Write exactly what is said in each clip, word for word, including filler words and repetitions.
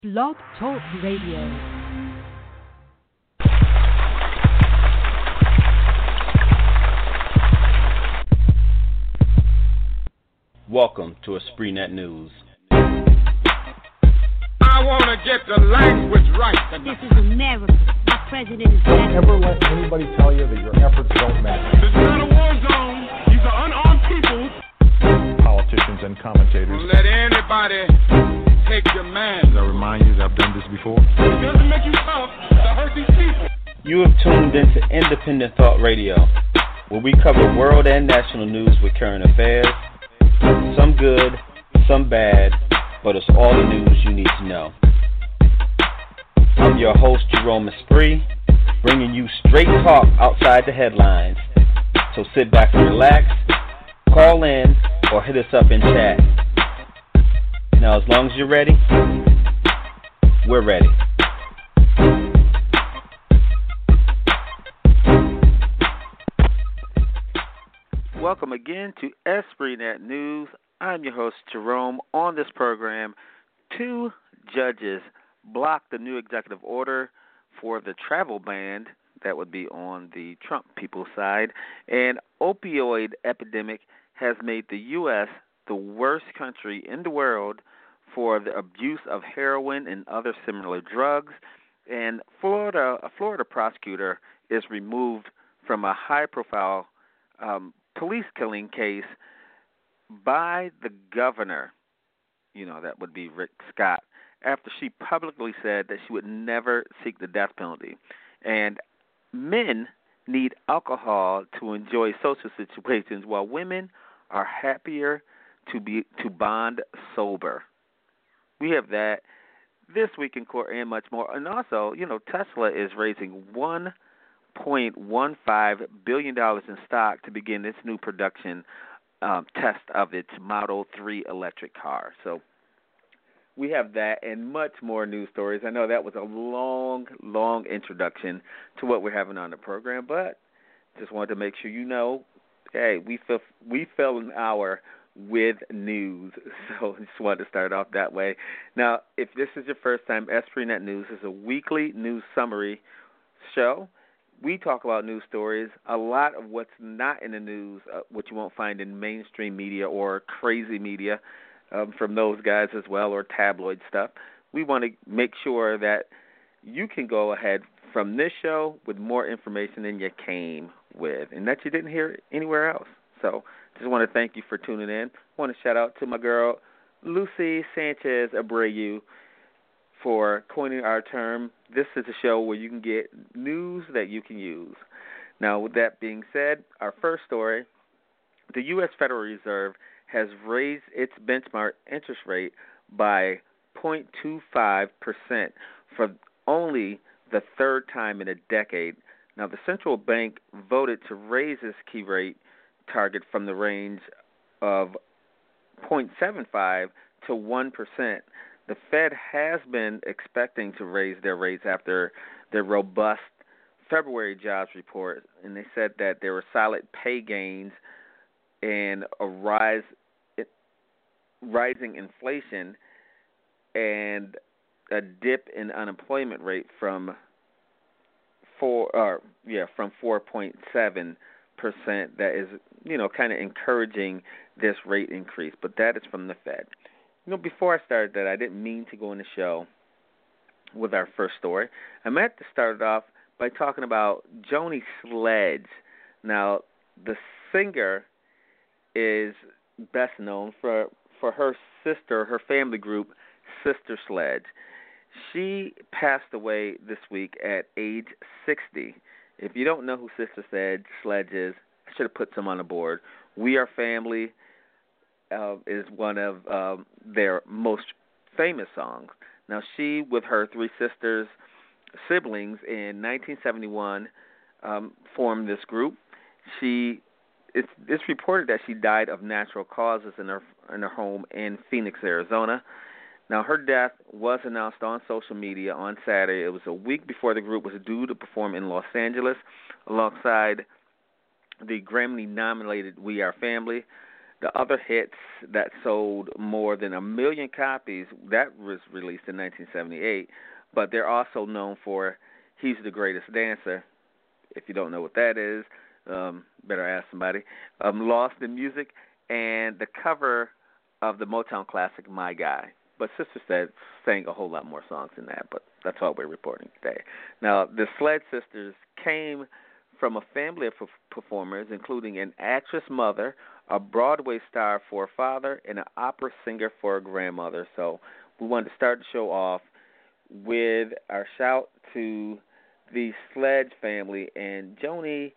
Blog Talk Radio. Welcome to EspritNet News. I want to get the language right. This is America. Our president is Don't ever let anybody tell you that your efforts don't matter. This is not a war zone. These are unarmed people. Politicians and commentators. Don't let anybody take your man. I remind you that I've done this before. It doesn't make you tough to hurt these people. You have tuned into Independent Thought Radio, where we cover world and national news with current affairs. Some good, some bad, but it's all the news you need to know. I'm your host, Jerome Esprit, bringing you straight talk outside the headlines. So sit back and relax, call in, or hit us up in chat. Now, as long as you're ready, we're ready. Welcome again to EspritNet News. I'm your host, Jerome. On this program, two judges blocked the new executive order for the travel ban that would be on the Trump people's side. And opioid epidemic has made the U S the worst country in the world for the abuse of heroin and other similar drugs. And Florida, a Florida prosecutor is removed from a high-profile um, police killing case by the governor, you know, that would be Rick Scott, after she publicly said that she would never seek the death penalty. And men need alcohol to enjoy social situations, while women are happier to be to bond sober. We have that this week in court and much more. And also, you know, Tesla is raising one point one five billion dollars in stock to begin its new production um, test of its Model three electric car. So we have that and much more news stories. I know that was a long, long introduction to what we're having on the program, but just wanted to make sure you know, hey, we fill, we fill an hour with news, so just wanted to start off that way. Now, if this is your first time, EspritNet News is a weekly news summary show. We talk about news stories, a lot of what's not in the news, uh, what you won't find in mainstream media or crazy media um, from those guys as well, or tabloid stuff. We want to make sure that you can go ahead from this show with more information than you came with and that you didn't hear anywhere else. So just want to thank you for tuning in. I want to shout out to my girl, Lucy Sanchez Abreu, for coining our term. This is a show where you can get news that you can use. Now, with that being said, our first story, the U S Federal Reserve has raised its benchmark interest rate by zero point two five percent for only the third time in a decade. Now, the central bank voted to raise its key rate target from the range of zero point seven five to one percent. The Fed has been expecting to raise their rates after their robust February jobs report, and they said that there were solid pay gains and a rise, rising inflation and a dip in unemployment rate from four, or yeah, from four point seven percent. That is, you know, kind of encouraging this rate increase, but that is from the Fed. You know, before I started that, I didn't mean to go in the show with our first story. I meant to start it off by talking about Joni Sledge. Now, the singer is best known for, for her sister, her family group, Sister Sledge. She passed away this week at age sixty. If you don't know who Sister Sledge, Sledge is, I should have put some on the board. We Are Family Uh, is one of um, their most famous songs. Now, she, with her three sisters, siblings, in nineteen seventy-one, um, formed this group. She, it's, it's reported that she died of natural causes in her in her home in Phoenix, Arizona. Now, her death was announced on social media on Saturday. It was a week before the group was due to perform in Los Angeles alongside the Grammy-nominated We Are Family. The other hits that sold more than a million copies, that was released in nineteen seventy-eight, but they're also known for He's the Greatest Dancer. If you don't know what that is, um, better ask somebody. Um, Lost in Music, and the cover of the Motown classic, My Guy. But Sister Sledge sang a whole lot more songs than that, but that's all we're reporting today. Now, the Sledge Sisters came from a family of performers, including an actress mother, a Broadway star for a father, and an opera singer for a grandmother. So we wanted to start the show off with our shout to the Sledge family and Joni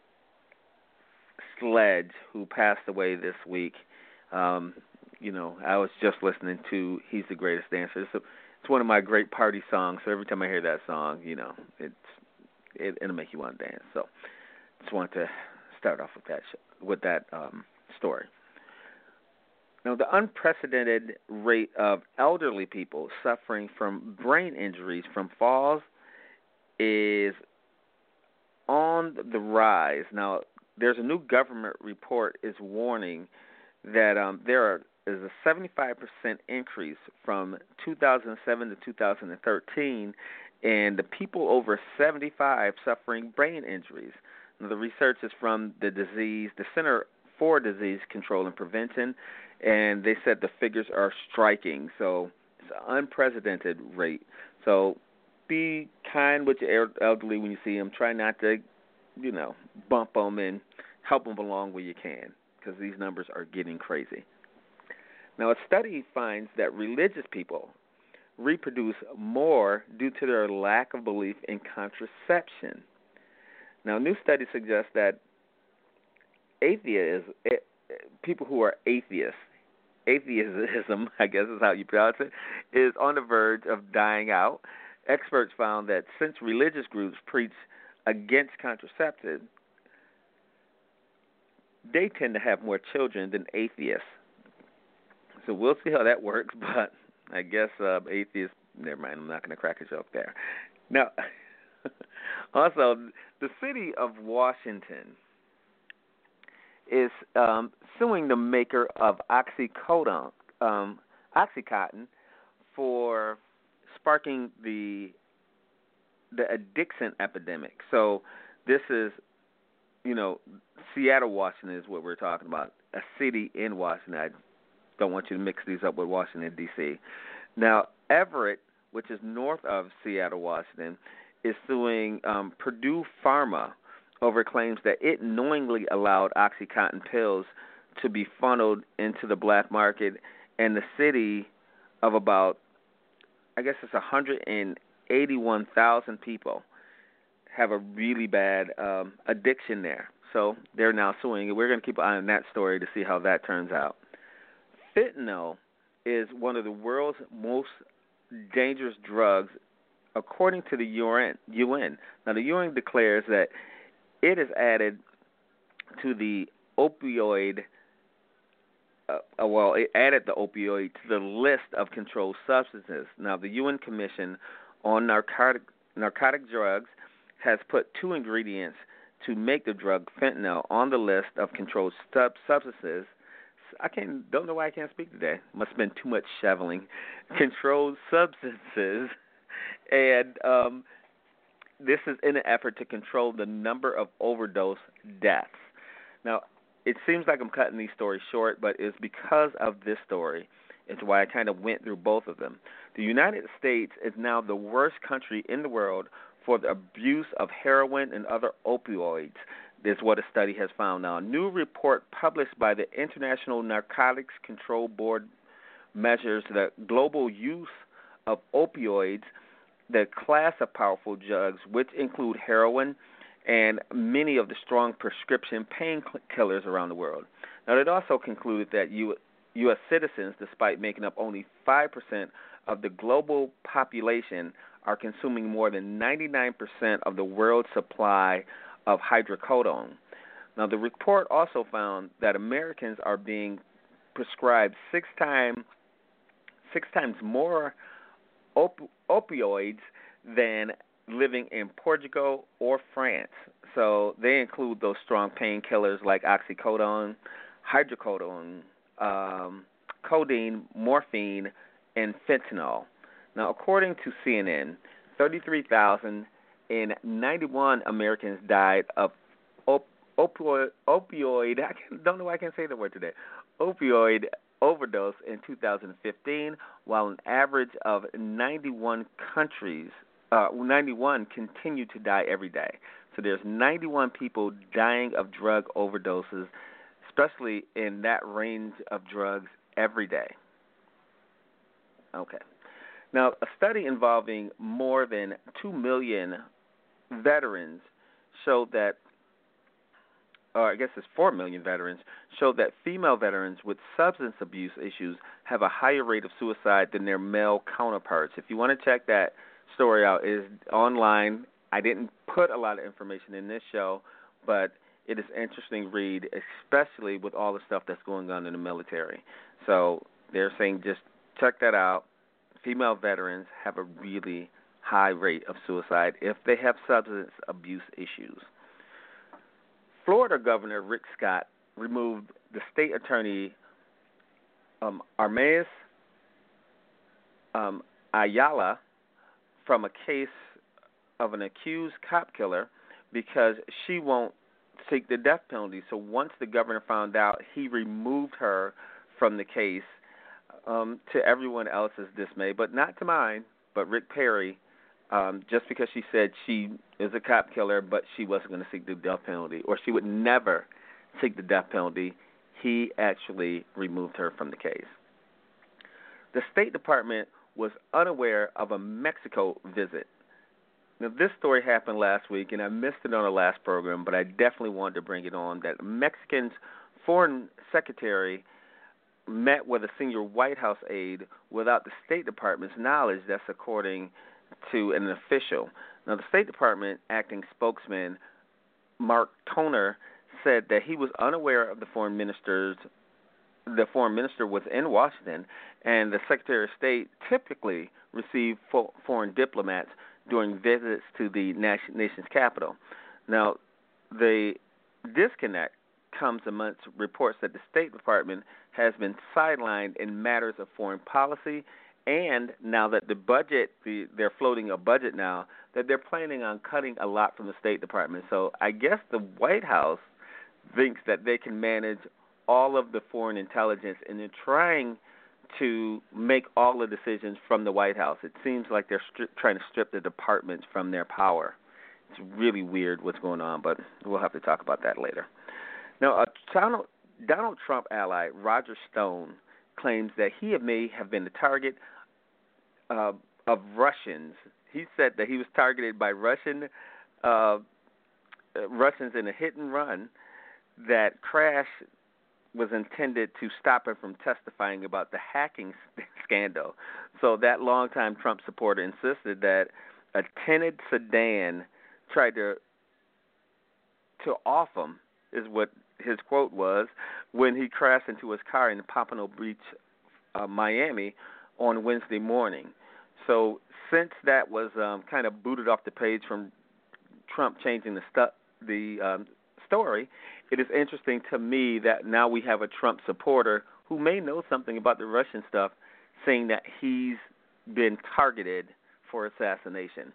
Sledge, who passed away this week. Um, you know, I was just listening to He's the Greatest Dancer. It's, a, it's one of my great party songs, so every time I hear that song, you know, it's, it, it'll make you want to dance. So just wanted to start off with that show, with that um, story. Now, the unprecedented rate of elderly people suffering from brain injuries from falls is on the rise. Now, there's a new government report is warning that um, there are, is a seventy-five percent increase from two thousand seven to two thousand thirteen in the people over seventy-five suffering brain injuries. Now, the research is from the disease, the Center for Disease Control and Prevention, and they said the figures are striking. So it's an unprecedented rate. So be kind with your elderly when you see them. Try not to, you know, bump them and help them along where you can, because these numbers are getting crazy. Now, a study finds that religious people reproduce more due to their lack of belief in contraception. Now, a new study suggests that atheists, people who are atheists, atheism, I guess is how you pronounce it, is on the verge of dying out. Experts found that since religious groups preach against contraception, they tend to have more children than atheists. So we'll see how that works, but I guess uh, atheists, never mind, I'm not going to crack a joke there. Now, also, the city of Washington is um, suing the maker of Oxycodone, um, Oxycontin for sparking the the addiction epidemic. So this is, you know, Seattle, Washington is what we're talking about, a city in Washington. I don't want you to mix these up with Washington, D C Now, Everett, which is north of Seattle, Washington, is suing um, Purdue Pharma over claims that it knowingly allowed OxyContin pills to be funneled into the black market, and the city of about, I guess it's one hundred eighty-one thousand people have a really bad um, addiction there. So they're now suing, and we're going to keep an eye on that story to see how that turns out. Fentanyl is one of the world's most dangerous drugs, according to the U N. Now, the U N declares that it is added to the opioid, uh, well, it added the opioid to the list of controlled substances. Now, the U N Commission on Narcotic, narcotic Drugs has put two ingredients to make the drug fentanyl on the list of controlled sub- substances. I can't, don't know why I can't speak today. Must have been too much shoveling. Controlled substances, and um, this is in an effort to control the number of overdose deaths. Now, it seems like I'm cutting these stories short, but it's because of this story. It's why I kind of went through both of them. The United States is now the worst country in the world for the abuse of heroin and other opioids. This is what a study has found now. A new report published by the International Narcotics Control Board measures the global use of opioids, the class of powerful drugs, which include heroin and many of the strong prescription painkillers around the world. Now, it also concluded that U S citizens, despite making up only five percent of the global population, are consuming more than ninety-nine percent of the world's supply of hydrocodone. Now, the report also found that Americans are being prescribed six time, six times more op- opioids than living in Portugal or France. So they include those strong painkillers like oxycodone, hydrocodone, um, codeine, morphine, and fentanyl. Now, according to C N N, thirty-three thousand ninety-one Americans died of op- opioid, opioid I don't know why I can't say the word today, opioid overdose in two thousand fifteen, while an average of ninety-one countries, uh, ninety-one continue to die every day. So there's ninety-one people dying of drug overdoses, especially in that range of drugs every day. Okay. Now, a study involving more than two million veterans showed that, or I guess it's four million veterans, showed that female veterans with substance abuse issues have a higher rate of suicide than their male counterparts. If you want to check that story out, it is online. I didn't put a lot of information in this show, but it is an interesting read, especially with all the stuff that's going on in the military. So they're saying just check that out. Female veterans have a really high rate of suicide if they have substance abuse issues. Florida Governor Rick Scott removed the state attorney um, Armais um, Ayala from a case of an accused cop killer because she won't seek the death penalty. So once the governor found out, he removed her from the case, um, to everyone else's dismay, but not to mine, but Rick Perry, um, just because she said she is a cop killer, but she wasn't going to seek the death penalty, or she would never seek the death penalty, he actually removed her from the case. The State Department was unaware of a Mexico visit. Now, this story happened last week, and I missed it on the last program, but I definitely wanted to bring it on, that Mexican's foreign secretary met with a senior White House aide without the State Department's knowledge. That's according to an official. Now, the State Department acting spokesman, Mark Toner, said that he was unaware of the foreign minister's the foreign minister was in Washington, and the Secretary of State typically received fo- foreign diplomats during visits to the nation's capital. Now, the disconnect comes amongst reports that the State Department has been sidelined in matters of foreign policy, and now that the budget, the, they're floating a budget now, that they're planning on cutting a lot from the State Department. So I guess the White House thinks that they can manage all of the foreign intelligence, and they're trying to make all the decisions from the White House. It seems like they're stri- trying to strip the departments from their power. It's really weird what's going on, but we'll have to talk about that later. Now, a Donald, Donald Trump ally, Roger Stone, claims that he may have been the target uh, of Russians. He said that he was targeted by Russian uh, Russians in a hit and run that crashed was intended to stop him from testifying about the hacking scandal. So that longtime Trump supporter insisted that a tinted sedan tried to to off him, is what his quote was, when he crashed into his car in Pompano Beach, uh, Miami, on Wednesday morning. So since that was um, kind of booted off the page from Trump changing the stu- the um, story, it is interesting to me that now we have a Trump supporter who may know something about the Russian stuff saying that he's been targeted for assassination.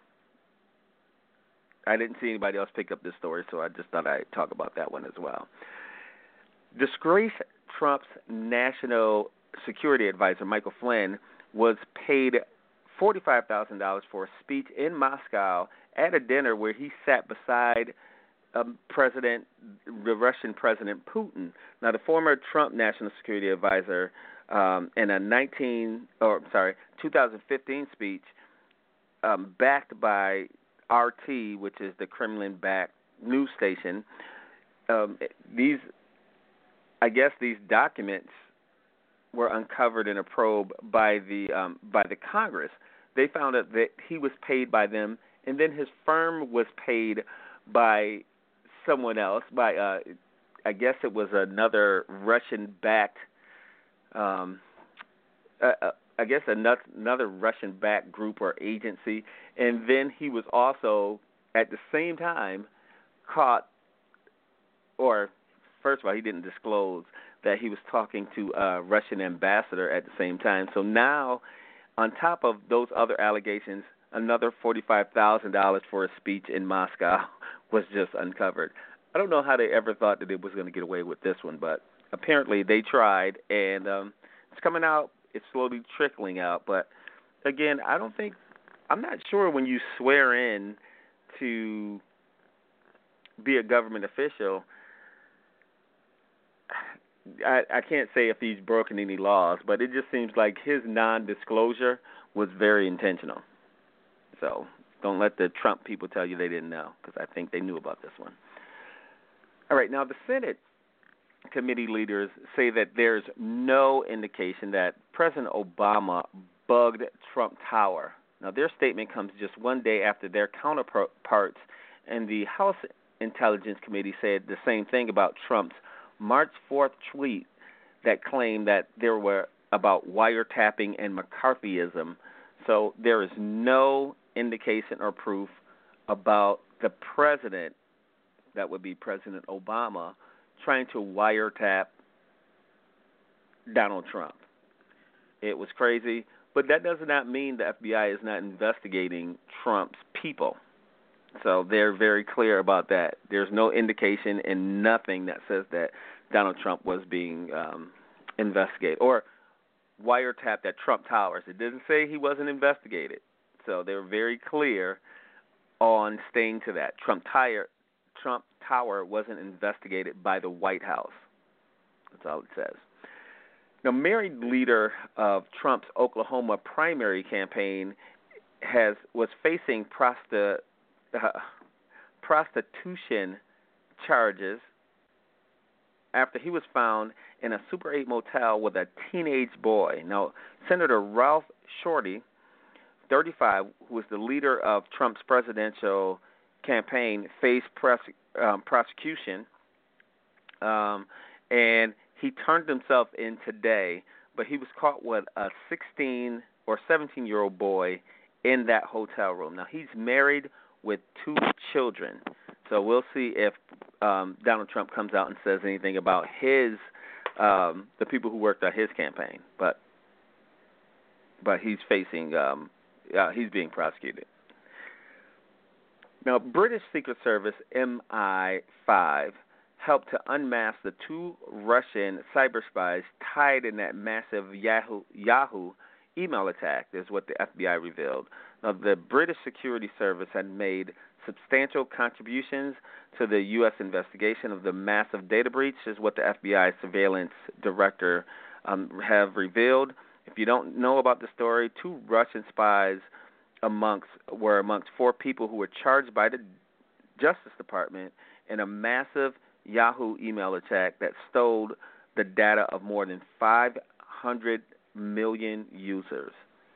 I didn't see anybody else pick up this story, so I just thought I'd talk about that one as well. Disgraced Trump's national security advisor, Michael Flynn, was paid forty-five thousand dollars for a speech in Moscow at a dinner where he sat beside Um, President, the Russian President Putin. Now, the former Trump National Security Advisor, um, in a nineteen, or sorry, twenty fifteen speech, um, backed by R T, which is the Kremlin-backed news station. Um, these, I guess, these documents were uncovered in a probe by the um, by the Congress. They found out that he was paid by them, and then his firm was paid by someone else, by uh, I guess it was another Russian-backed, um, uh, I guess another, another Russian-backed group or agency, and then he was also at the same time caught, or first of all, he didn't disclose, that he was talking to a Russian ambassador at the same time. So now, on top of those other allegations, another forty-five thousand dollars for a speech in Moscow was just uncovered. I don't know how they ever thought that it was going to get away with this one, but apparently they tried, and um, it's coming out. It's slowly trickling out. But, again, I don't think – I'm not sure when you swear in to be a government official – I, I can't say if he's broken any laws, but it just seems like his non-disclosure was very intentional. So don't let the Trump people tell you they didn't know, because I think they knew about this one. All right, now the Senate committee leaders say that there's no indication that President Obama bugged Trump Tower. Now, their statement comes just one day after their counterparts in the House Intelligence Committee said the same thing about Trump's March fourth tweet that claimed that there were about wiretapping and McCarthyism. So there is no indication or proof about the president, that would be President Obama, trying to wiretap Donald Trump. It was crazy, but that does not mean the F B I is not investigating Trump's people. So they're very clear about that. There's no indication and nothing that says that Donald Trump was being um, investigated or wiretapped at Trump Towers. It didn't say he wasn't investigated. So they were very clear on staying to that. Trump, tire, Trump Tower wasn't investigated by the White House. That's all it says. Now, married leader of Trump's Oklahoma primary campaign has was facing prosti- uh, prostitution charges after he was found in a Super eight motel with a teenage boy. Now, Senator Ralph Shorty, thirty-five, who was the leader of Trump's presidential campaign, faced press, um, prosecution, um, and he turned himself in today, but he was caught with a sixteen or seventeen-year-old boy in that hotel room. Now, he's married with two children, so we'll see if um, Donald Trump comes out and says anything about his um, the people who worked on his campaign, but but he's facing um, uh, he's being prosecuted. Now, British Secret Service M I five helped to unmask the two Russian cyber spies tied in that massive Yahoo, Yahoo email attack, is what the F B I revealed. Now, the British Security Service had made substantial contributions to the U S investigation of the massive data breach, is what the F B I surveillance director um, have revealed. If you don't know about the story, two Russian spies amongst were amongst four people who were charged by the Justice Department in a massive Yahoo email attack that stole the data of more than five hundred million users.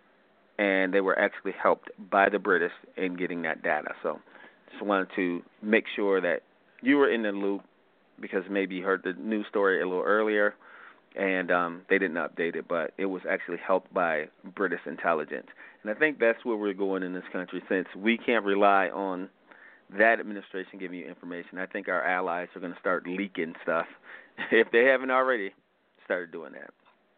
And they were actually helped by the British in getting that data. So just wanted to make sure that you were in the loop, because maybe you heard the news story a little earlier and um, they didn't update it, but it was actually helped by British intelligence. And I think that's where we're going in this country, since we can't rely on that administration giving you information. I think our allies are going to start leaking stuff if they haven't already started doing that.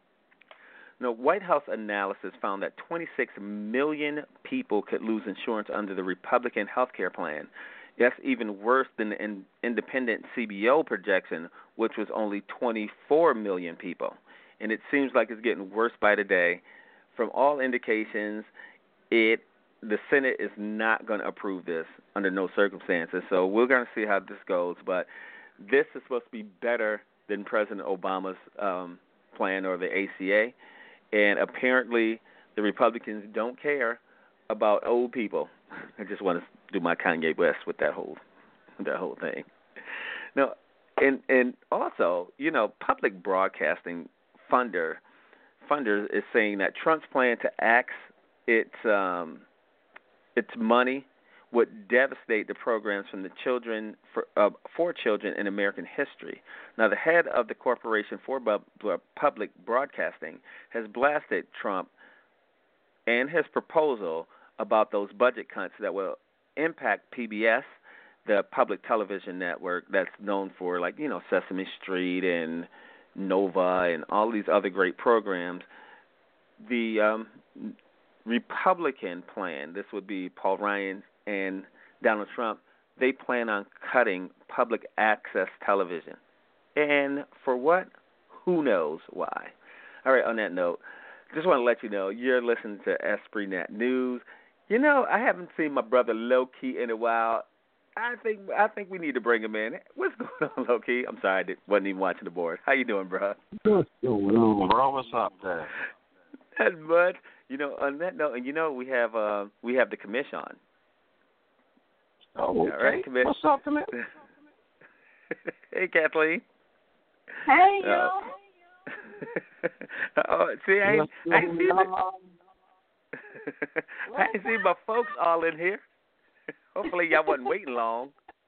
Now, White House analysis found that twenty-six million people could lose insurance under the Republican health care plan. That's even worse than the in, independent C B O projection, which was only twenty-four million people. And it seems like it's getting worse by the day. From all indications, it the Senate is not going to approve this under no circumstances. So we're going to see how this goes. But this is supposed to be better than President Obama's um, plan or the A C A. And apparently the Republicans don't care about old people. I just want to do my Kanye West with that whole that whole thing. Now, and and also, you know, public broadcasting funder funders is saying that Trump's plan to axe its um, its money would devastate the programs from the children for, uh, for children in American history. Now, the head of the Corporation for Bu- Public Broadcasting has blasted Trump and his proposal about those budget cuts that will impact P B S, the public television network that's known for, like, you know, Sesame Street and Nova and all these other great programs. The um, Republican plan, this would be Paul Ryan and Donald Trump, they plan on cutting public access television. And for what? Who knows why? All right, on that note, just want to let you know, you're listening to Esprit Net News. You know, I haven't seen my brother Low-Key in a while. I think I think we need to bring him in. What's going on, Low-Key? I'm sorry, I wasn't even watching the board. How you doing, bro? What's going on, bro? What's up there? Not much. You know, on that note, and you know, we have uh, we have the commission on. Oh, okay. All right, commish. What's up, commish? Hey, Kathleen. Hey, uh, yo. oh, see, I ain't, I ain't seen the, I ain't seen my folks all in here. Hopefully, y'all wasn't waiting long.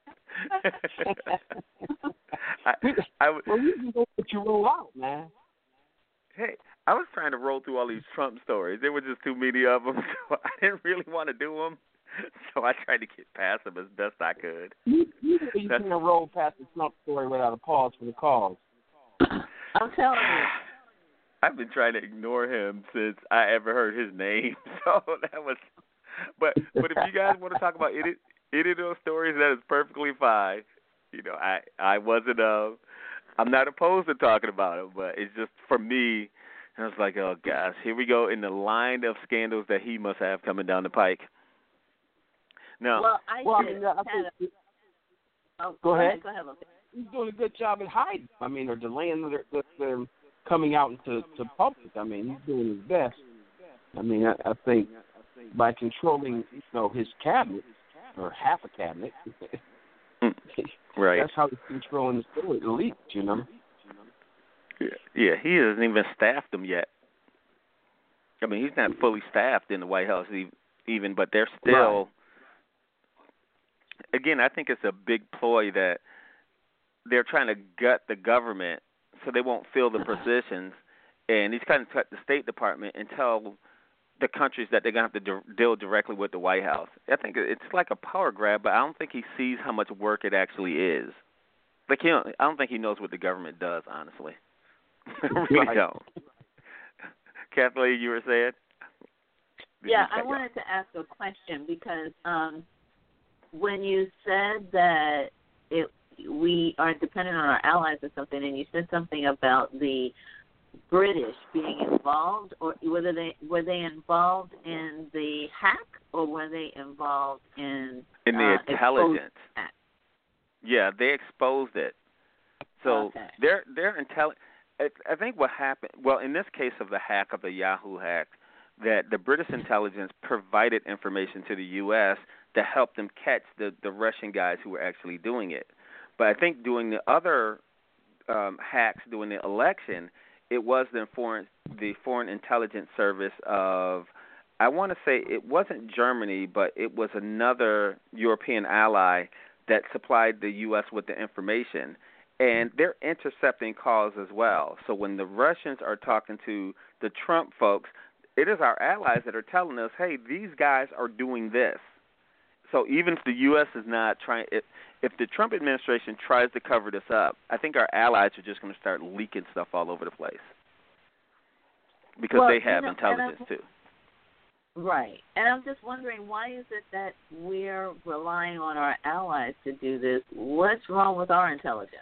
I, I w- well, you can go let you roll out, man. Hey, I was trying to roll through all these Trump stories. There were just too many of them, so I didn't really want to do them. So I tried to get past them as best I could. You, you, you can't roll past the Trump story without a pause for the cause. I'm telling you. I've been trying to ignore him since I ever heard his name. So that was. But but if you guys want to talk about any any of those stories, that is perfectly fine. You know, I I wasn't uh I'm not opposed to talking about it, but it's just for me. I was like, oh gosh, here we go in the line of scandals that he must have coming down the pike. No. Well, I well, did. I mean, I think, oh, go, go ahead. Go ahead, Loki. He's doing a good job at hiding. I mean, or delaying their, their, their coming out into to public. I mean, he's doing his best. I mean, I, I think by controlling, you know, his cabinet or half a cabinet, right? That's how he's controlling the story, the leaks, you know. Yeah, yeah, he hasn't even staffed them yet. I mean, he's not fully staffed in the White House even, but they're still. Right. Again, I think it's a big ploy that they're trying to gut the government so they won't fill the positions, and he's trying to cut the State Department and tell the countries that they're going to have to de- deal directly with the White House. I think it's like a power grab, but I don't think he sees how much work it actually is. Like he don't, I don't think he knows what the government does, honestly. I really right. don't. Kathleen, you were saying? Did yeah, I wanted to ask a question because um, when you said that it we are dependent on our allies or something, and you said something about the British being involved, or whether they were they involved in the hack, or were they involved in in the uh, intelligence? Hack? Yeah, they exposed it. So okay. they're they're intelligent. I think what happened, well, in this case of the hack, of the Yahoo hack, that the British intelligence provided information to the U S to help them catch the, the Russian guys who were actually doing it. But I think doing the other um, hacks during the election, it was the foreign the Foreign Intelligence Service of, I want to say it wasn't Germany, but it was another European ally that supplied the U S with the information. And they're intercepting calls as well. So when the Russians are talking to the Trump folks, it is our allies that are telling us, hey, these guys are doing this. So even if the U S is not trying, if, if the Trump administration tries to cover this up, I think our allies are just going to start leaking stuff all over the place because well, they have you know, intelligence too. Right. And I'm just wondering, why is it that we're relying on our allies to do this? What's wrong with our intelligence?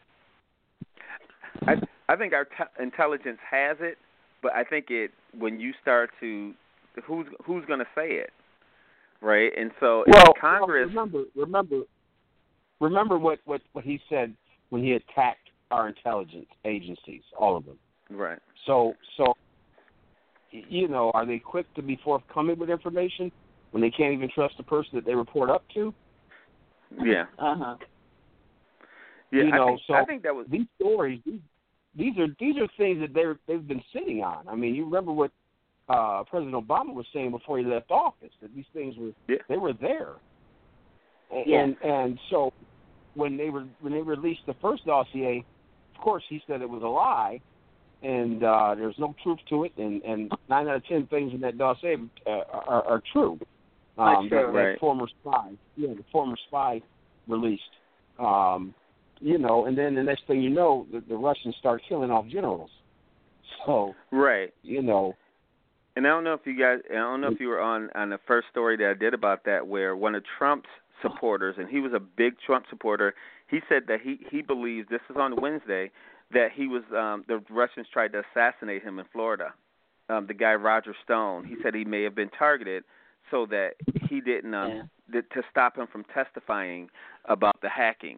I I think our te- intelligence has it, but I think it when you start to who's who's going to say it, right? And so well, if Congress well, remember remember remember what, what, what he said when he attacked our intelligence agencies, all of them. Right. So so you know, are they quick to be forthcoming with information when they can't even trust the person that they report up to? Yeah. Uh huh. Yeah, you know, I think, so I think that was these stories. These, these are these are things that they're they've been sitting on. I mean, you remember what uh, President Obama was saying before he left office, that these things were yeah. they were there. And, yeah. and and so when they were when they released the first dossier, of course he said it was a lie, and uh, there's no truth to it, and, and nine out of ten things in that dossier uh, are, are true. Um, true. That, right. that former spy, yeah, the former spy released. Um, you know, and then the next thing you know, the, the Russians start killing off generals. So, right, you know. And I don't know if you guys, I don't know if you were on on the first story that I did about that, where one of Trump's supporters, and he was a big Trump supporter, he said that he he believes, this is on Wednesday, that he was um, the Russians tried to assassinate him in Florida. Um, the guy Roger Stone, he said he may have been targeted so that he didn't um, Yeah. th- to stop him from testifying about the hacking.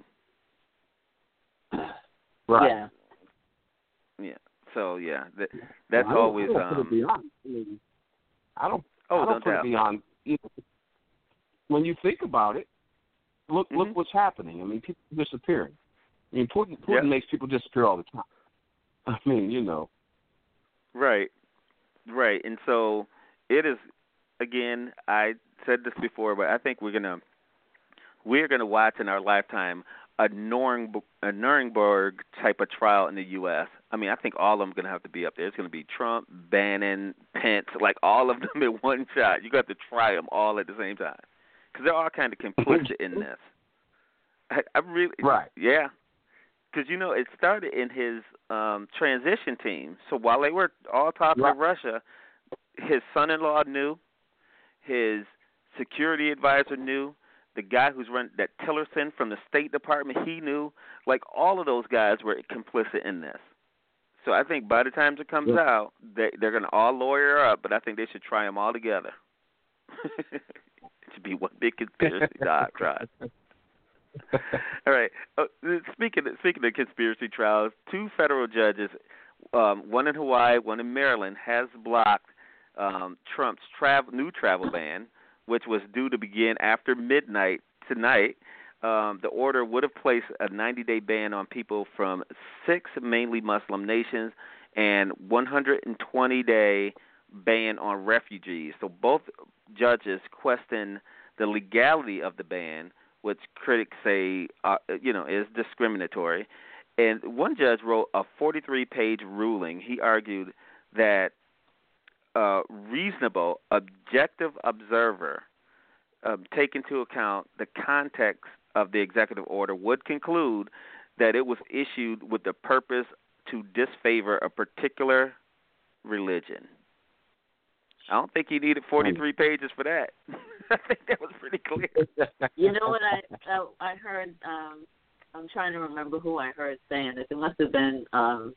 Right. Yeah. Yeah. So yeah, that, that's I don't, always. I don't put it Um, beyond. I, mean, I don't. oh, I don't don't put doubt. it beyond. You know, when you think about it, look Mhm. look what's happening. I mean, people disappearing. I mean, Putin, Putin Yeah. makes people disappear all the time. I mean, you know. Right, right, and so it is. Again, I said this before, but I think we're gonna we're gonna watch in our lifetime a Nuremberg, a Nuremberg type of trial in the U S. I mean, I think all of them are gonna have to be up there. It's gonna be Trump, Bannon, Pence, like all of them in one shot. You got to try them all at the same time because they're all kind of complicit in this. I, I really, Right. yeah. Because, you know, it started in his um, transition team. So while they were all talking Right. to Russia, his son-in-law knew, his security advisor knew, the guy who's run that Tillerson from the State Department, he knew. Like, all of those guys were complicit in this. So I think by the time it comes Yeah. out, they, they're going to all lawyer up, but I think they should try them all together. It should be one big conspiracy doc trial. All right. Uh, speaking of, speaking of conspiracy trials, two federal judges, um, one in Hawaii, one in Maryland, has blocked um, Trump's travel, new travel ban, which was due to begin after midnight tonight. Um, the order would have placed a ninety-day ban on people from six mainly Muslim nations and one hundred twenty-day ban on refugees. So both judges question the legality of the ban, which critics say, uh, you know, is discriminatory. And one judge wrote a forty-three page ruling. He argued that a reasonable, objective observer, uh, take into account the context of the executive order, would conclude that it was issued with the purpose to disfavor a particular religion. I don't think he needed forty-three pages for that. I think that was pretty clear. You know what I uh, I heard? Um, I'm trying to remember who I heard saying this. It must have been um,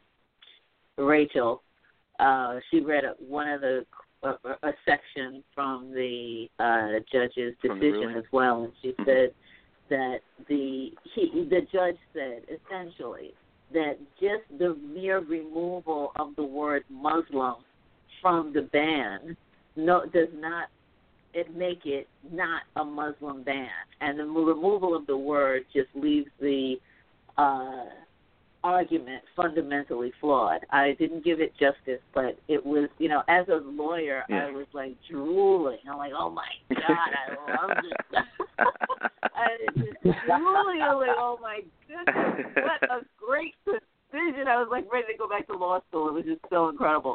Rachel. Uh, she read a, one of the a, a section from the uh, judge's From the decision ruling? as well, and she Mhm. said that the he, the judge said essentially that just the mere removal of the word Muslim from the ban no does not it make it not a Muslim ban, and the removal of the word just leaves the uh, argument fundamentally flawed. I didn't give it justice, but it was, you know, as a lawyer, Yeah. I was like drooling. I'm like, oh my God, I love this. I was just drooling. I was like, oh my goodness, what a great decision. I was like ready to go back to law school. It was just so incredible.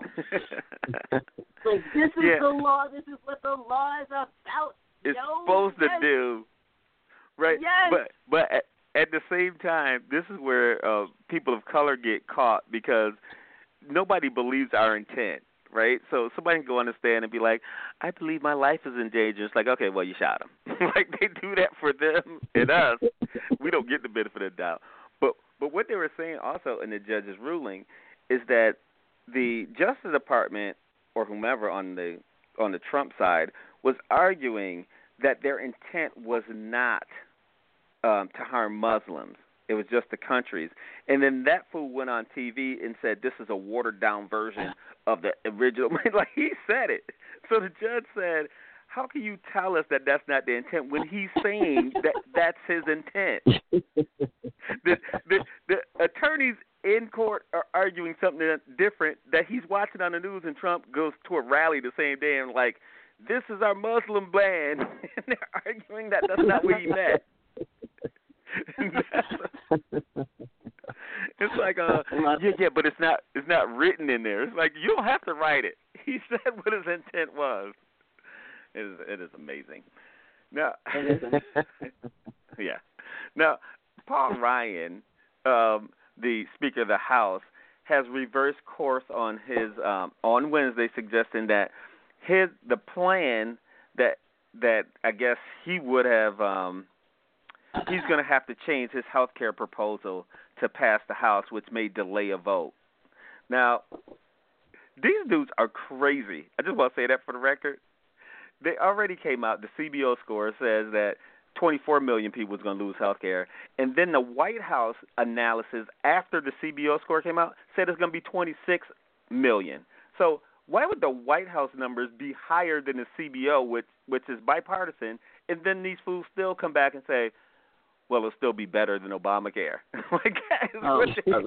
Like, this is Yeah. the law. This is what the law is about. It's Yo, supposed yes. to do. Right. Yes. But but at, at the same time, this is where uh, people of color get caught because nobody believes our intent, right? So somebody can go on the stand and be like, I believe my life is in danger. It's like, okay, well, you shot him. Like, they do that for them and us. We don't get the benefit of the doubt. But, but what they were saying also in the judge's ruling is that the Justice Department or whomever on the on the Trump side was arguing that their intent was not um, to harm Muslims. It was just the countries. And then that fool went on T V and said this is a watered-down version of the original. Like, he said it. So the judge said, how can you tell us that that's not the intent when he's saying that that's his intent? The, the, the attorneys in court are arguing something different that he's watching on the news, and Trump goes to a rally the same day and like, this is our Muslim ban, and they're arguing that that's not what he meant. It's like, uh, yeah, yeah, but it's not, it's not written in there. It's like, you don't have to write it. He said what his intent was. It is, it is amazing. Now, It isn't. yeah. Now, Paul Ryan, um, the Speaker of the House, has reversed course on his um, on Wednesday, suggesting that his the plan that that I guess he would have um, he's going to have to change his health care proposal to pass the House, which may delay a vote. Now, these dudes are crazy. I just want to say that for the record. They already came out. The C B O score says that twenty-four million people is going to lose health care. And then the White House analysis after the C B O score came out said it's going to be twenty-six million. So why would the White House numbers be higher than the C B O, which which is bipartisan, and then these fools still come back and say, well, it'll still be better than Obamacare? Like, oh,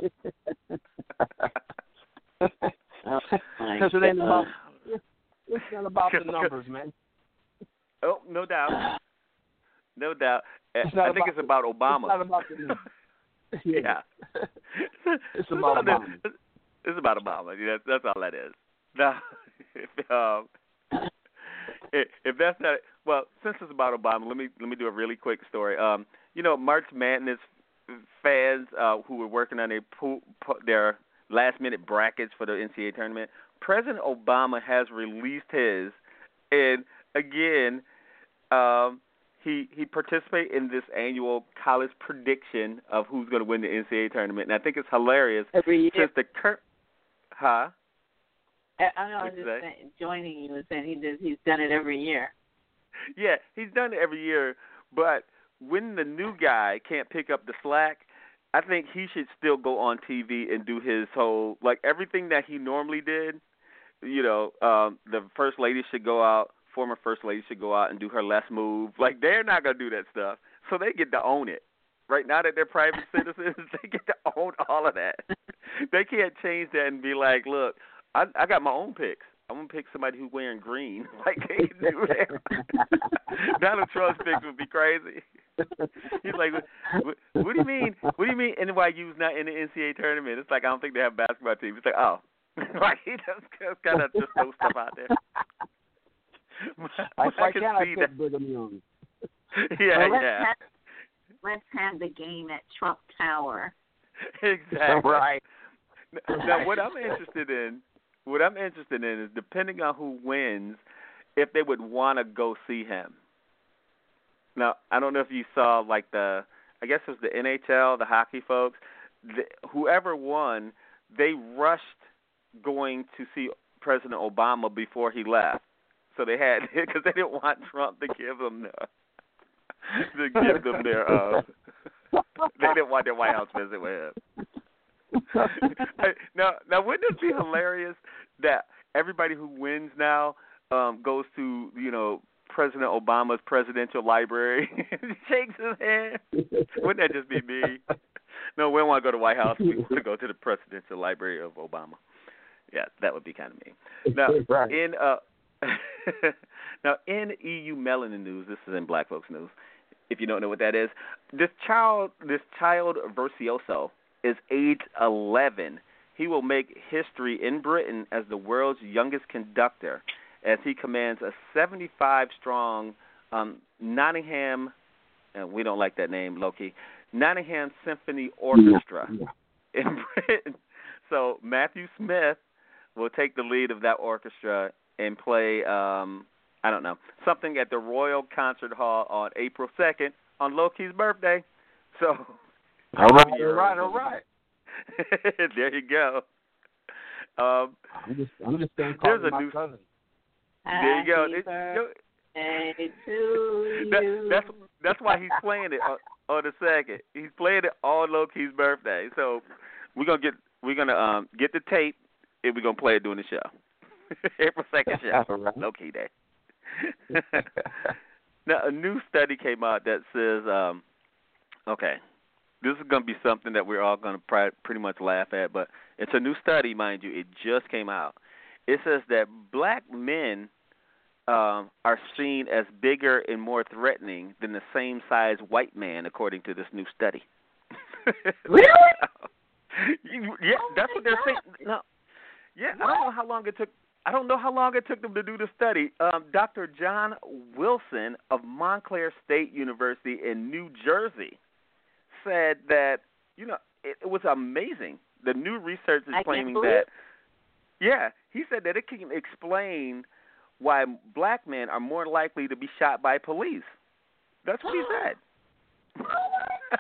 because it ain't about, it's not about the numbers, man. Oh, no doubt. No doubt. It's I not think about it's about Obama. It's not about the numbers. Yeah. Yeah. It's about Obama. It's about Obama. Yeah, that's all that is. Now, if, um, if, if that's not well, since it's about Obama, let me let me do a really quick story. Um, you know, March Madness fans uh, who were working on their pool, their last minute brackets for the N C double A tournament, President Obama has released his, and again, um, he he participated in this annual college prediction of who's going to win the N C double A tournament, and I think it's hilarious. Every year. Since the cur- huh? I, I know, I was What'd just you say? saying, joining you and saying he does, he's done it every year. Yeah, he's done it every year, but when the new guy can't pick up the slack, I think he should still go on T V and do his whole, like everything that he normally did. You know, um, the first lady should go out, former first lady should go out and do her last move. Like, they're not going to do that stuff, so they get to own it. Right now that they're private citizens, they get to own all of that. They can't change that and be like, look, I, I got my own picks. I'm going to pick somebody who's wearing green. Like, they can do that. Donald Trump's picks would be crazy. He's like, what, what do you mean? What do you mean N Y U's not in the N C double A tournament? It's like, I don't think they have a basketball team. It's like, oh. Like, he just kind of just throw stuff out there. I, I can can't see pick Brigham Young. Yeah, well, let's yeah. Have, let's have the game at Trump Tower. Exactly. Right. Now, what I'm interested in, what I'm interested in is depending on who wins, if they would want to go see him. Now, I don't know if you saw like the, I guess it was the N H L, the hockey folks. The, whoever won, they rushed going to see President Obama before he left. So they had, because they didn't want Trump to give them their, to give them their, uh, they didn't want their White House visit with him. now, now, wouldn't it be hilarious that everybody who wins now um, goes to, you know, President Obama's presidential library and shakes his hand? Wouldn't that just be me? No, we don't want to go to the White House. We want to go to the presidential library of Obama. Yeah, that would be kind of mean. Now, right. in uh, now in E U melanin news, this is in Black folks news. If you don't know what that is, this child, this child Virtuoso, is age eleven. He will make history in Britain as the world's youngest conductor, as he commands a seventy-five strong um, Nottingham, and we don't like that name, Loki, Nottingham Symphony Orchestra Yeah. in Britain. So Matthew Smith will take the lead of that orchestra and play, um, I don't know, something at the Royal Concert Hall on April second on Loki's birthday. So, all right, all right, all right. There you go. Um, I'm just, I'm just saying, there's a my new. cousin. There you go. Happy It, birthday to that, you. that's that's why he's playing it on, on the second. He's playing it on Loki's birthday. So we're gonna get we're gonna um get the tape and we're gonna play it during the show. April second show. Right. Loki Day. Now a new study came out that says, um, okay, this is going to be something that we're all going to pr- pretty much laugh at, but it's a new study, mind you. It just came out. It says that black men um, are seen as bigger and more threatening than the same size white man, according to this new study. Really? Yeah, that's what they're saying. No, yeah, I don't know how long it took. I don't know how long it took them to do the study. Um, Doctor John Wilson of Montclair State University in New Jersey said that, you know, it, it was amazing. The new research is I claiming can't that, yeah, he said that it can explain why black men are more likely to be shot by police. That's what he said. Oh, my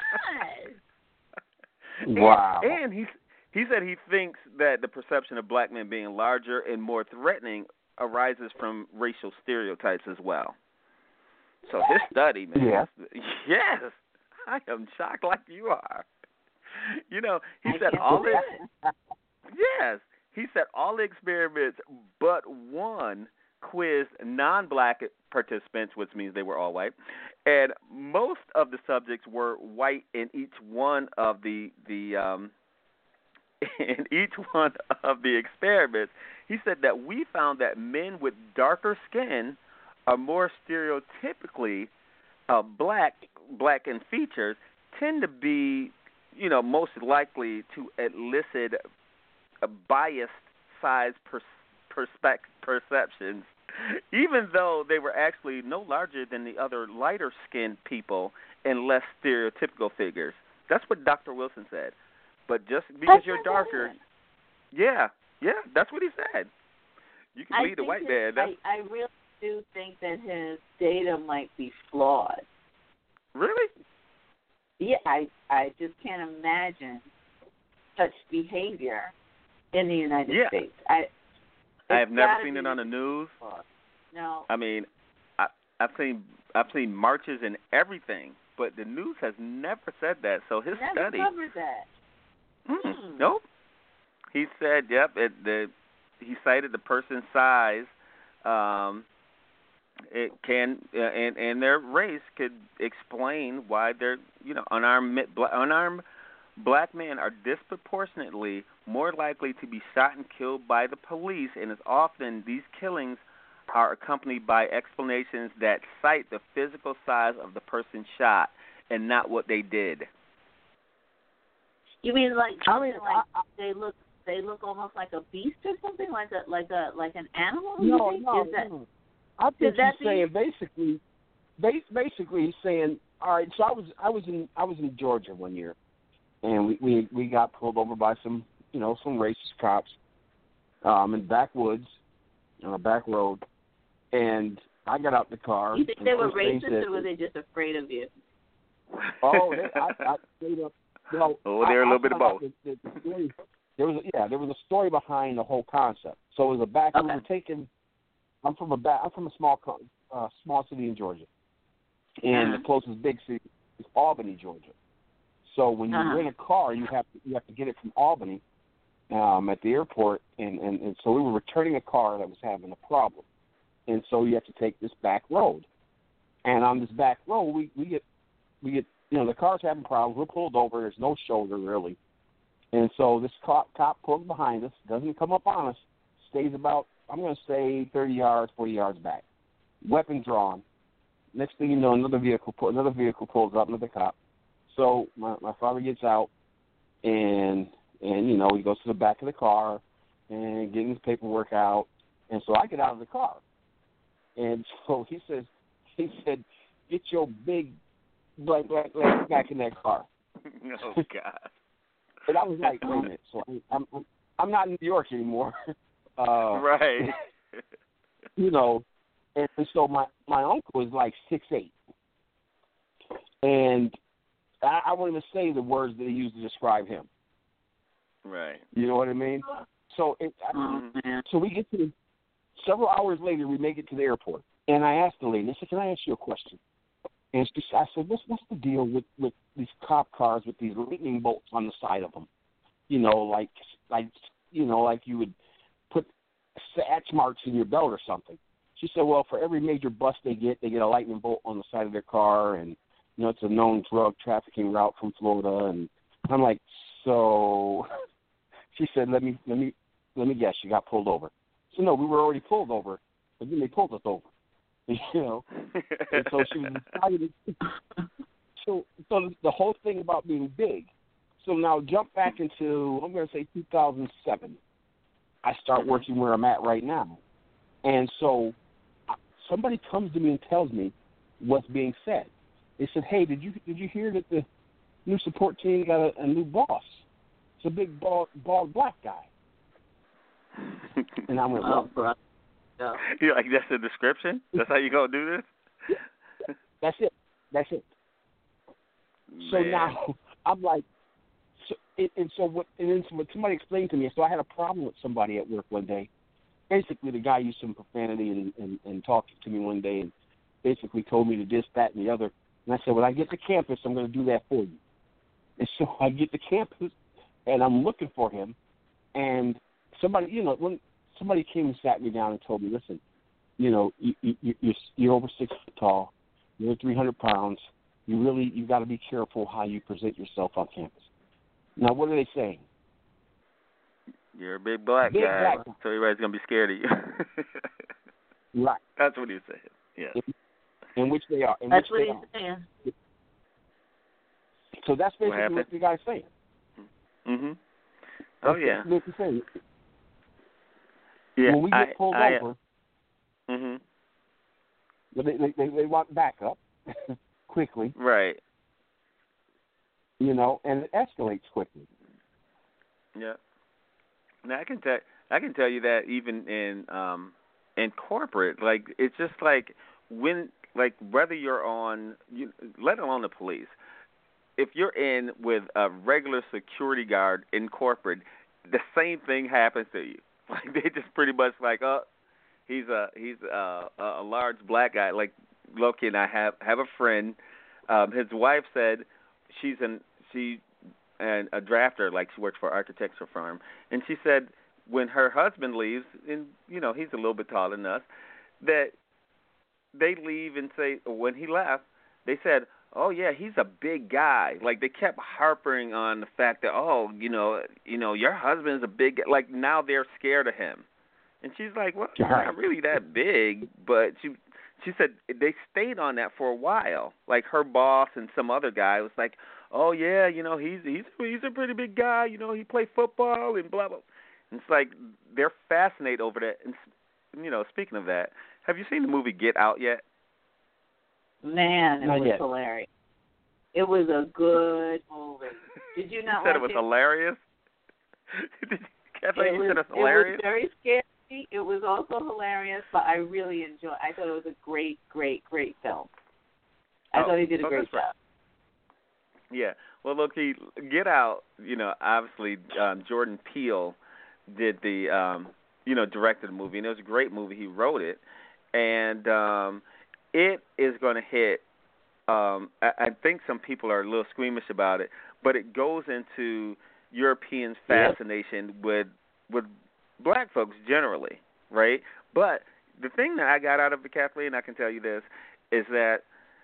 God. Wow. And, and he, he said he thinks that the perception of black men being larger and more threatening arises from racial stereotypes as well. So his study, man, Yeah. yes, I am shocked like you are. You know, he I said can't all believe the, yes, he said all the experiments but one quizzed non-black participants, which means they were all white, and most of the subjects were white in each one of the the um, in each one of the experiments. He said that we found that men with darker skin are more stereotypically uh, black, black in features, tend to be, you know, most likely to elicit a biased size per, perspec, perceptions, even though they were actually no larger than the other lighter-skinned people and less stereotypical figures. That's what Doctor Wilson said. But just because That's you're not darker, bad. yeah, yeah, that's what he said. You can I lead a think white his, man. That's, I, I really do think that his data might be flawed. really? Yeah, I I just can't imagine such behavior in the United Yeah. States. I I have it's never gotta seen be it on the news. flawed. No, I mean, I, I've seen I've seen marches and everything, but the news has never said that. So his never study, covered that. mm, Hmm. nope. He said, yep. It, the he cited the person's size. Um, it can uh, and and their race could explain why they're you know unarmed unarmed black men are disproportionately more likely to be shot and killed by the police, and as often these killings are accompanied by explanations that cite the physical size of the person shot and not what they did. You mean like I mean, like I- they look they look almost like a beast or something, like a like a like an animal? No, you think? no, Is that, no. I think Could that he's saying basically, bas- basically he's saying, all right. So I was, I was in, I was in Georgia one year, and we, we, we got pulled over by some, you know, some racist cops, um, in backwoods, on a back road, and I got out the car. You think and they were first thing racist, said- or were they just afraid of you? Oh, they, I, I straight up. Well, Oh, they're a I- little I bit of found out both. that the story- There was, a, yeah, there was a story behind the whole concept. So it was a back. Okay. We were taking. I'm from a back. I'm from a small, co- uh, small city in Georgia, and Uh-huh. the closest big city is Albany, Georgia. So when you Uh-huh. rent a car, you have to you have to get it from Albany um, at the airport, and, and and so we were returning a car that was having a problem, and so you have to take this back road, and on this back road we we get we get you know the car's having problems. We're pulled over. There's no shoulder really. And so this cop, cop pulls behind us, doesn't come up on us, stays about, I'm going to say, thirty yards, forty yards back. Weapon drawn. Next thing you know, another vehicle another vehicle pulls up, another cop. So my, my father gets out, and, and, you know, he goes to the back of the car and getting his paperwork out. And so I get out of the car. And so he says, he said, get your big black, black, black back in that car. Oh God. And I was like, wait a minute. So I'm I'm, I'm not in New York anymore. Uh, Right. You know, and, and so my my uncle is like six eight, and I, I won't even say the words that he used to describe him. Right. You know what I mean? So it, Oh, man. so we get to the, several hours later, we make it to the airport, and I asked the lady, I said, "Can I ask you a question?" And she, I said, "What's what's the deal with, with these cop cars with these lightning bolts on the side of them? You know, like like you know, like you would put scratch marks in your belt or something." She said, "Well, for every major bust they get, they get a lightning bolt on the side of their car, and you know, it's a known drug trafficking route from Florida." And I'm like, "So?" She said, "Let me let me let me guess. You got pulled over." So no, we were already pulled over, but then they pulled us over. You know, and so she was excited. So, so the whole thing about being big. So now jump back into, I'm going to say two thousand seven. I start working where I'm at right now, and so somebody comes to me and tells me what's being said. They said, "Hey, did you did you hear that the new support team got a, a new boss. It's a big bald, bald black guy. And I went, well, Oh, bro. No. You're like, that's the description? That's how you gonna do this? that's it. That's it. So Man. now I'm like, so, and, and so what? And then what somebody explained to me. So I had a problem with somebody at work one day. Basically, the guy used some profanity and, and, and talked to me one day, and basically told me to this, that, and the other. And I said, when I get to campus, I'm going to do that for you. And so I get to campus, and I'm looking for him, and somebody, you know, when somebody came and sat me down and told me, listen, you know, you, you, you're, you're over six foot tall, you're three hundred pounds, you really, you got to be careful how you present yourself on campus. Now, what are they saying? You're a big black big guy, black guy. so everybody's gonna be scared of you. Right. That's what he said. Yeah. In, in which they are. In That's which what they he's are. saying. So that's What basically happened? what the guy's saying. Mhm. Oh That's yeah. What he's saying. Yeah. When we I, get pulled I, over, Mhm. they, they, they, they want backup quickly, Right. you know, and it escalates quickly. Yeah. Now I can tell I can tell you that even in um in corporate, like it's just like when like whether you're on you, let alone the police, if you're in with a regular security guard in corporate, the same thing happens to you. Like they just pretty much like, oh, he's a he's a, a large black guy. Like Loki and I have have a friend. Um, his wife said she's an she and a drafter, like she works for an architectural firm, and she said when her husband leaves, and you know he's a little bit taller than us, that they leave and say when he left, they said, oh yeah, he's a big guy. Like they kept harping on the fact that oh, you know, you know, your husband's a big guy. Like now they're scared of him, and she's like, well, he's not really that big, but she she said they stayed on that for a while. Like her boss and some other guy was like, oh yeah, you know, he's he's he's a pretty big guy. You know, he played football and blah blah. And it's like they're fascinated over that. And you know, speaking of that, have you seen the movie Get Out yet? Man, it Not was yet. hilarious. It was a good movie. Did you not You said watch it was hilarious. Did you, Kathleen, It you was, said it was it hilarious. was very scary. It was also hilarious, but I really enjoyed. I thought it was a great, great, great film. I Oh, thought he did a oh, great that's right. job. Yeah. Well, look, he Get Out. You know, obviously um, Jordan Peele did the, um, you know, directed the movie, and it was a great movie. He wrote it, and um, it is going to hit. Um, I, I think some people are a little squeamish about it, but it goes into Europeans' fascination yep. with with black folks generally, right? But the thing that I got out of it, Kathleen, I can tell you this, is that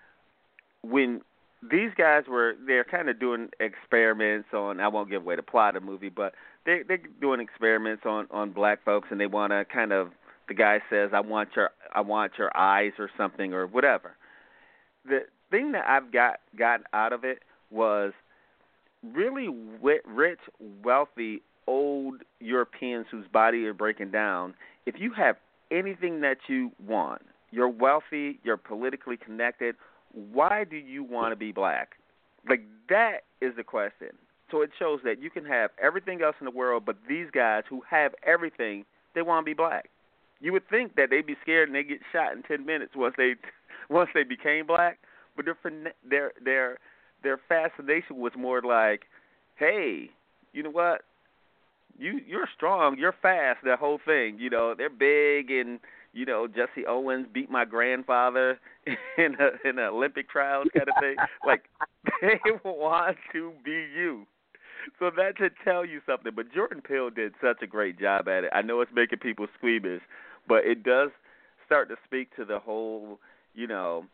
when these guys were, they're kind of doing experiments on, I won't give away the plot of the movie, but they, they're doing experiments on, on black folks, and they want to kind of, the guy says, I want your, I want your eyes or something or whatever. The thing that I've got, got out of it was really rich, wealthy, old Europeans whose body are breaking down. If you have anything that you want, you're wealthy, you're politically connected, why do you want to be black? Like, that is the question. So it shows that you can have everything else in the world, but these guys who have everything, they want to be black. You would think that they'd be scared and they get shot in ten minutes once they once they became black, but their their their their fascination was more like, hey, you know what? You you're strong, you're fast. That whole thing, you know, they're big and. You know, Jesse Owens beat my grandfather in a in an Olympic trials kind of thing. Like, they want to be you. So that should tell you something. But Jordan Peele did such a great job at it. I know it's making people squeamish, but it does start to speak to the whole, you know,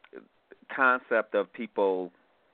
concept of people,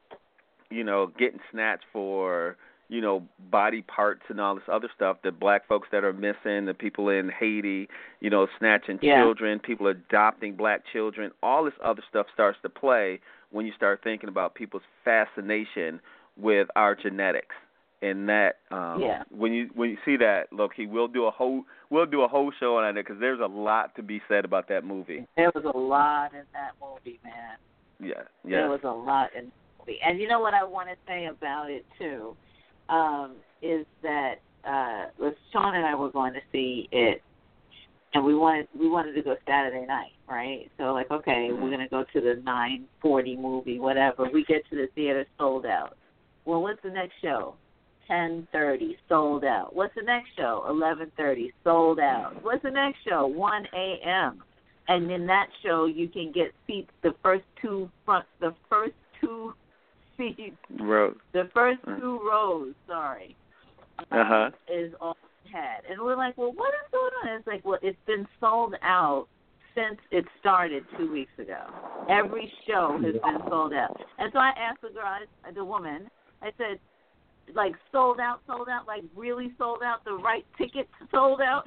you know, getting snatched for, you know, body parts and all this other stuff, the black folks that are missing, the people in Haiti, you know, snatching yeah. children, people adopting black children, all this other stuff starts to play when you start thinking about people's fascination with our genetics. And that, um, yeah. when you when you see that, Loki, we'll do a whole we'll do a whole show on it because there's a lot to be said about that movie. There was a lot in that movie, man. Yeah, yeah. There was a lot in movie. And you know what I want to say about it too, um, is that uh, was Sean and I were going to see it, and we wanted we wanted to go Saturday night, right? So like, okay, we're gonna go to the nine forty movie, whatever. We get to the theater, sold out. Well, what's the next show? ten thirty, sold out. What's the next show? eleven thirty, sold out. What's the next show? one a.m. And in that show, you can get seats, the first two front, the first two seats, Row. the first two rows, sorry, um, Uh-huh. is all we had. And we're like, well, what is going on? It's like, well, it's been sold out since it started two weeks ago. Every show has been sold out. And so I asked the girl, I- the woman, I said, like, sold out, sold out, like really sold out, the right tickets sold out?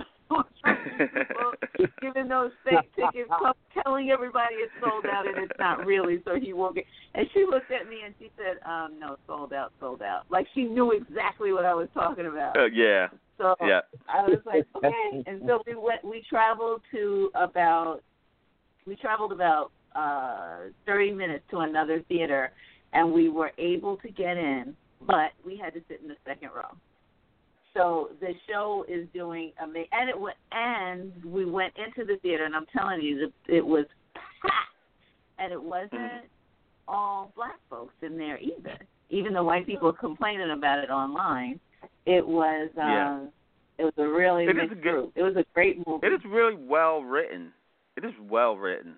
Giving those fake tickets, telling everybody it's sold out and it's not really, so he won't get. And she looked at me and she said, um, no, sold out, sold out. Like she knew exactly what I was talking about. Uh, yeah. So yeah. I was like, okay. And so we went, we traveled to about, we traveled about uh, thirty minutes to another theater, and we were able to get in, but we had to sit in the second row. So the show is doing amazing, and it went, and we went into the theater, and I'm telling you, it was packed, and it wasn't mm-hmm. all black folks in there either. Even the white people complaining about it online, it was um, yeah. it was a really it mixed a good, group. It was a great movie. It is really well written. It is well written.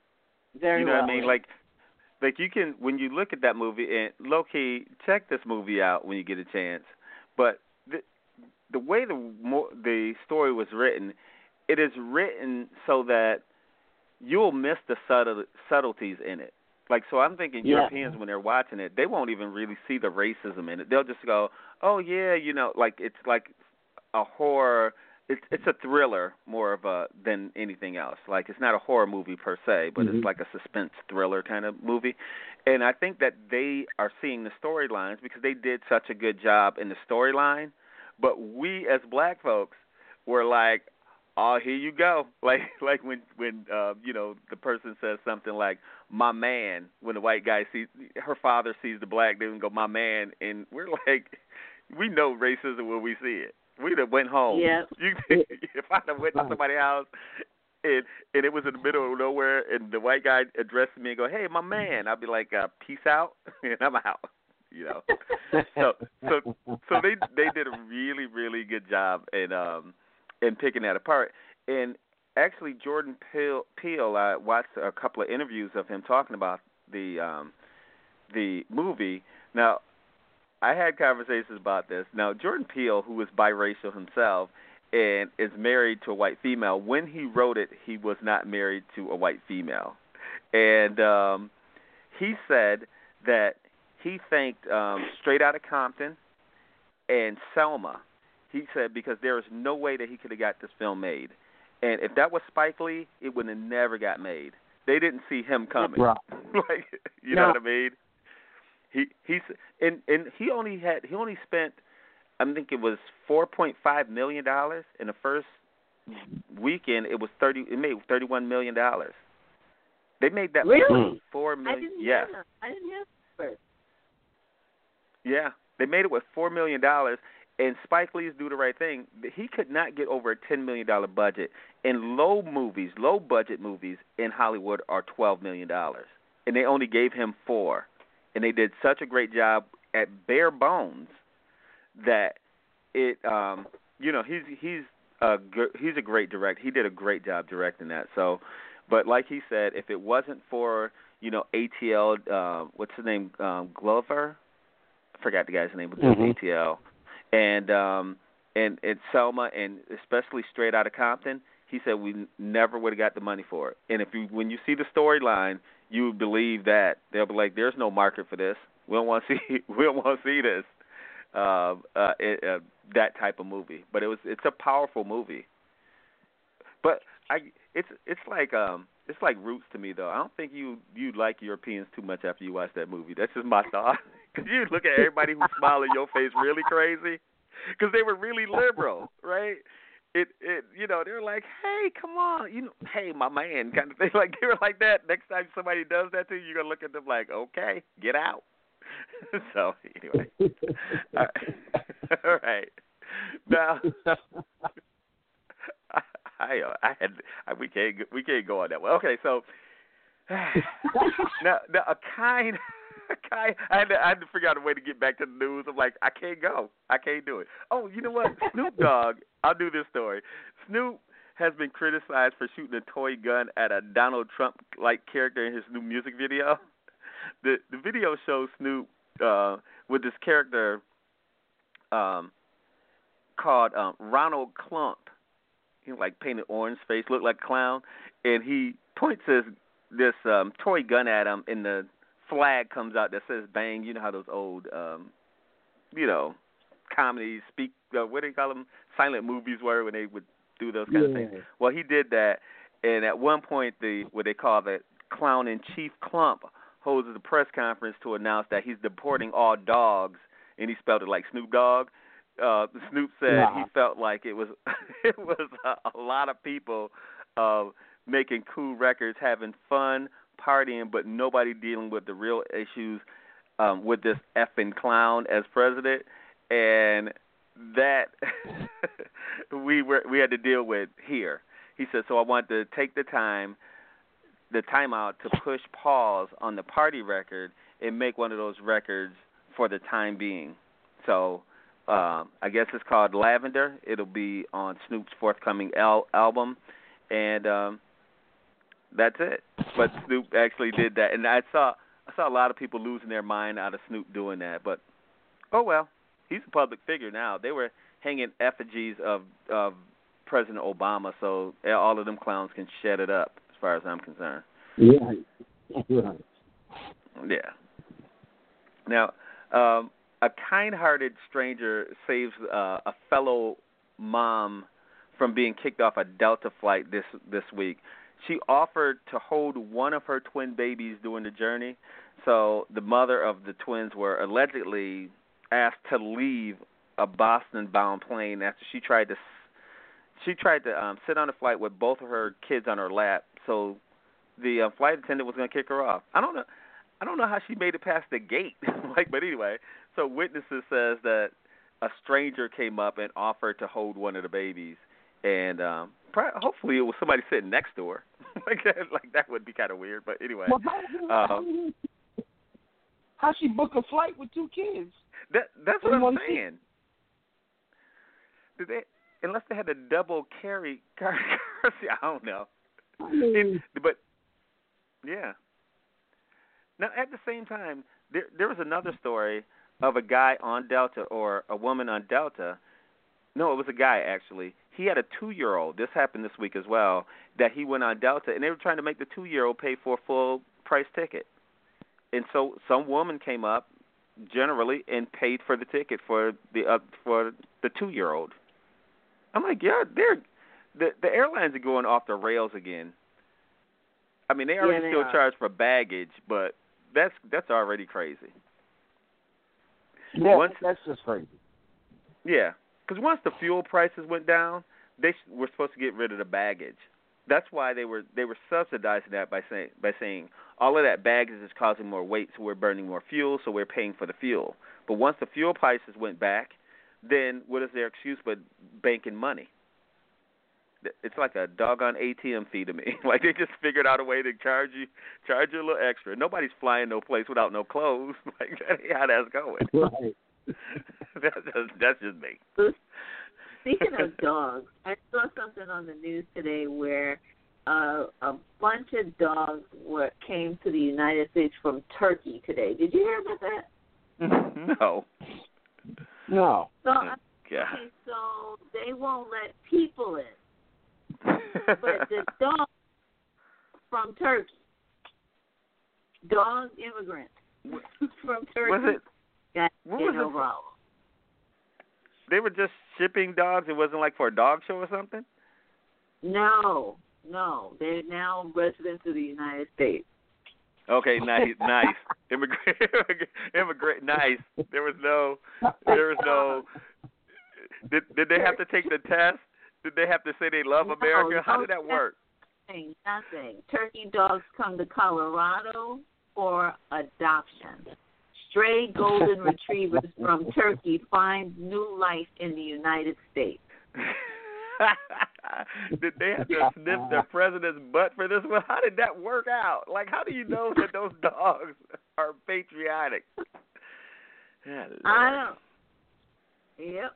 Very you know well what I mean? written. Like, like you can when you look at that movie, and low key, check this movie out when you get a chance. But the, the way the the story was written, it is written so that you'll miss the subtle, subtleties in it. Like, so I'm thinking yeah. Europeans, when they're watching it, they won't even really see the racism in it. They'll just go, oh, yeah, you know, like it's like a horror. It's it's a thriller more of a than anything else. Like, it's not a horror movie per se, but mm-hmm. it's like a suspense thriller kind of movie. And I think that they are seeing the storylines because they did such a good job in the storyline. But we as black folks were like, oh, here you go. Like like when, when uh, you know, the person says something like, my man, when the white guy sees, her father sees the black dude and go, my man. And we're like, we know racism when we see it. We'd have went home. Yeah. You, if I'd have went to somebody's house and, and it was in the middle of nowhere and the white guy addressed me and go, hey, my man, I'd be like, uh, peace out, and I'm out. You know, so so so they they did a really really good job in um in picking that apart. And actually, Jordan Peele, Peele I watched a couple of interviews of him talking about the um the movie. Now, I had conversations about this. Now, Jordan Peele, who is biracial himself and is married to a white female, when he wrote it, he was not married to a white female, and um, he said that. He thanked um, Straight Outta Compton and Selma. He said because there is no way that he could have got this film made. And if that was Spike Lee, it would have never got made. They didn't see him coming. Right. like, you no. know what I mean? He he's and and he only had he only spent I think it was four point five million dollars in the first weekend. It was thirty. It made thirty one million dollars. They made that really four million. I didn't yes. hear I didn't hear first. Yeah, they made it with four million dollars, and Spike Lee's Do the Right Thing. He could not get over a ten million dollar budget, and low movies, low budget movies in Hollywood are twelve million dollars, and they only gave him four, and they did such a great job at bare bones that it, um, you know, he's he's a he's a great director. He did a great job directing that. So, but like he said, if it wasn't for you know A T L, uh, what's his name, um, Glover. I forgot the guy's name, but mm-hmm. A T L, and um, and and Selma, and especially Straight Outta Compton. He said we never would have got the money for it. And if you when you see the storyline, you would believe that they'll be like, "There's no market for this. We don't want to see. We don't want to see this." Uh, uh, it, uh, that type of movie, but it was it's a powerful movie. But I it's it's like um it's like Roots to me though. I don't think you you like Europeans too much after you watch that movie. That's just my thought. Because you look at everybody who's smiling in your face really crazy because they were really liberal, right? It, it, you know, they were like, hey, come on, you know, hey, my man, kind of thing. Like, they were like that. Next time somebody does that to you, you're going to look at them like, okay, get out. So anyway, all right. All right. Now, I, I, I had I, we can't we can't go on that way. Okay, so now, now a kind. I had, to, I had to figure out a way to get back to the news. I'm like, I can't go. I can't do it. Oh, you know what? Snoop Dogg, I'll do this story. Snoop has been criticized for shooting a toy gun at a Donald Trump-like character in his new music video. The the video shows Snoop uh, with this character um, called um, Ronald Clump. He like painted orange face, looked like a clown, and he points his this um, toy gun at him, and the flag comes out that says "bang." You know how those old, um, you know, comedies speak. Uh, what do they call them? Silent movies were when they would do those kind yeah. of things. Well, he did that, and at one point, the what they call the clown in chief Clump holds a press conference to announce that he's deporting all dogs, and he spelled it like Snoop Dogg. Uh, Snoop said wow. he felt like it was it was a, a lot of people uh, making cool records, having fun, partying, but nobody dealing with the real issues um, with this effing clown as president, and that we were we had to deal with here. He said, so I want to take the time, the time out to push pause on the party record and make one of those records for the time being. So uh, I guess it's called Lavender. It'll be on Snoop's forthcoming al- album, and um, that's it. But Snoop actually did that, and I saw I saw a lot of people losing their mind out of Snoop doing that. But oh well, he's a public figure now. They were hanging effigies of of President Obama, so all of them clowns can shed it up, as far as I'm concerned. Yeah, right. Yeah. Now, um, a kind-hearted stranger saves uh, a fellow mom from being kicked off a Delta flight this this week. She offered to hold one of her twin babies during the journey. So the mother of the twins were allegedly asked to leave a Boston-bound plane after she tried to she tried to um, sit on the flight with both of her kids on her lap. So the uh, flight attendant was going to kick her off. I don't know. I don't know how she made it past the gate. like, but anyway, so witnesses says that a stranger came up and offered to hold one of the babies, and um, probably, hopefully it was somebody sitting next to her. like that, like that would be kind of weird. But anyway, well, how, um, how she book a flight with two kids? That that's what I'm See? saying. Did they? Unless they had a double carry car, car I don't know. I mean, it, but yeah. Now, at the same time, there there was another story of a guy on Delta or a woman on Delta. No, it was a guy, actually. He had a two-year-old. This happened this week as well, that he went on Delta, and they were trying to make the two-year-old pay for a full-price ticket. And so some woman came up, generally, and paid for the ticket for the uh, for the two-year-old. I'm like, yeah, they're the the airlines are going off the rails again. I mean, they already yeah, they still are. charge for baggage, but that's that's already crazy. yeah, once, that's just crazy. Yeah, because once the fuel prices went down, they were supposed to get rid of the baggage. That's why they were they were subsidizing that by saying by saying all of that baggage is causing more weight, so we're burning more fuel, so we're paying for the fuel. But once the fuel prices went back, then what is their excuse but banking money? It's like a doggone A T M fee to me. Like they just figured out a way to charge you, charge you a little extra. Nobody's flying no place without no clothes. Like that ain't how that's going. Right. that's just that's just me. Speaking of dogs, I saw something on the news today where uh, a bunch of dogs were came to the United States from Turkey today. Did you hear about that? No. No. So, Oh, okay, so they won't let people in. But the dogs from Turkey, dog immigrants from Turkey, Was it? got What no was it? problem. They were just shipping dogs. It wasn't like for a dog show or something. No, no, they're now residents of the United States. Okay, nice, nice. Immigrant, immigrant, nice. There was no, there was no. Did did they have to take the test? Did they have to say they love America? No, How did that work? Nothing, nothing. Turkey dogs come to Colorado for adoption. Stray golden retrievers from Turkey find new life in the United States. Did they have to sniff their president's butt for this one? How did that work out? Like, how do you know that those dogs are patriotic? Yeah, I don't. Yep.